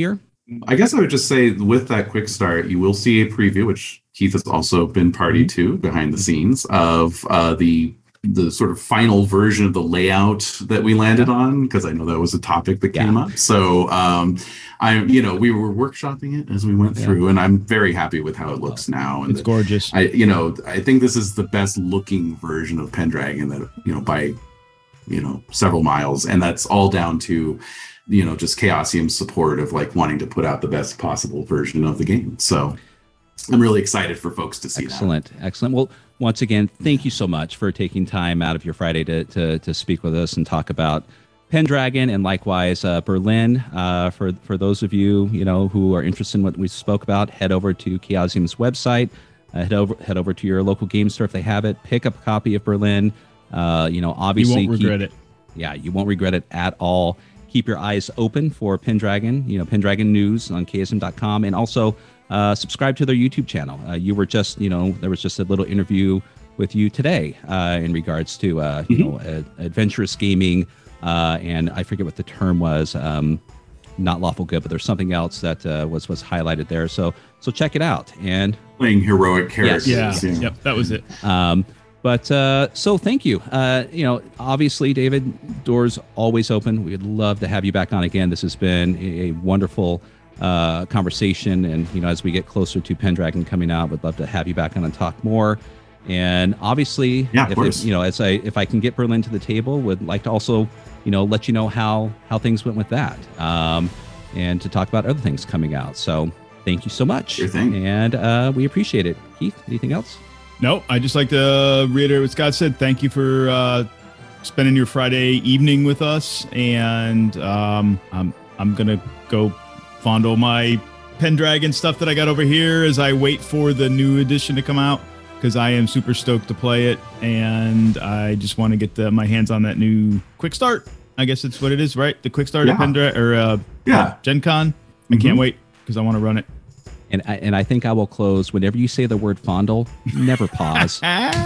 I guess I would just say with that quick start, you will see a preview, which Keith has also been party to behind the scenes of uh, the the sort of final version of the layout that we landed on, because I know that was a topic that came Yeah. up. So um, I, you know, we were workshopping it as we went Yeah. through, and I'm very happy with how it looks now. And It's that- gorgeous. I, you know, I think this is the best looking version of Pendragon that, you know, by, you know, several miles. And that's all down to, you know, just Chaosium's support of like wanting to put out the best possible version of the game. So I'm really excited for folks to see Excellent. Excellent. Well, once again, thank you so much for taking time out of your Friday to, to, to speak with us and talk about Pendragon, and likewise uh, Berlin. Uh, for for those of you you know who are interested in what we spoke about, head over to Chaosium's website. Uh, head over head over to your local game store if they have it. Pick up a copy of Berlin. Uh, you know, You obviously, won't regret keep, it. Yeah, you won't regret it at all. Keep your eyes open for Pendragon. You know, Pendragon News on K S M dot com, and also uh, subscribe to their YouTube channel. Uh, you were just you know there was just a little interview with you today uh, in regards to uh, you know uh, adventurous gaming. Uh, and I forget what the term was, um, not lawful good, but there's something else that uh, was was highlighted there. So so check it out. And playing heroic characters. Yeah. you know. Yep. That was it. um, but uh, so thank you. Uh, you know, obviously, David, doors always open. We'd love to have you back on again. This has been a, a wonderful uh, conversation, and you know, as we get closer to Pendragon coming out, would love to have you back on and talk more. And obviously, Yeah, of if course. it, you know, as I if I can get Berlin to the table, would like to also, you know, let you know how how things went with that, um, and to talk about other things coming out. So thank you so much, Sure thing. and uh, we appreciate it. Keith, anything else? No, I just like to reiterate what Scott said. Thank you for uh, spending your Friday evening with us, and um, I'm I'm gonna go fondle my Pendragon stuff that I got over here as I wait for the new edition to come out, because I am super stoked to play it, and I just want to get the, my hands on that new quick start. I guess it's what it is, right? The quick start Yeah. at Pendra or uh, Yeah. Gen Con. I Mhm. can't wait because I want to run it. And I, and I think I will close whenever you say the word fondle. Never pause.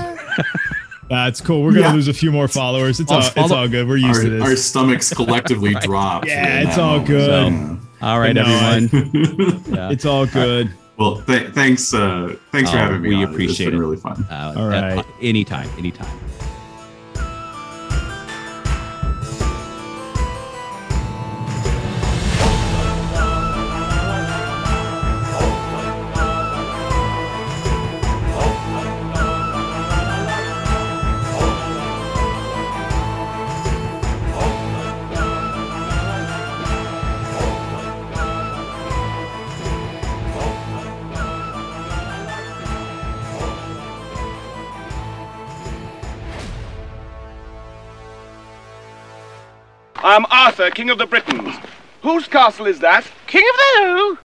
That's cool. We're gonna Yeah. lose a few more followers. It's I'll all it's follow- all good. We're used Our, to this. our stomachs collectively Right. dropped. Yeah, in it's that all moment. good. So, All right, No, I- everyone. Yeah. It's all good. well, th- thanks. Uh, thanks for Oh, having me. we on. It's appreciate been it. really fun. Uh, All right. uh, anytime, anytime. I'm Arthur, King of the Britons. Whose castle is that? King of the Who?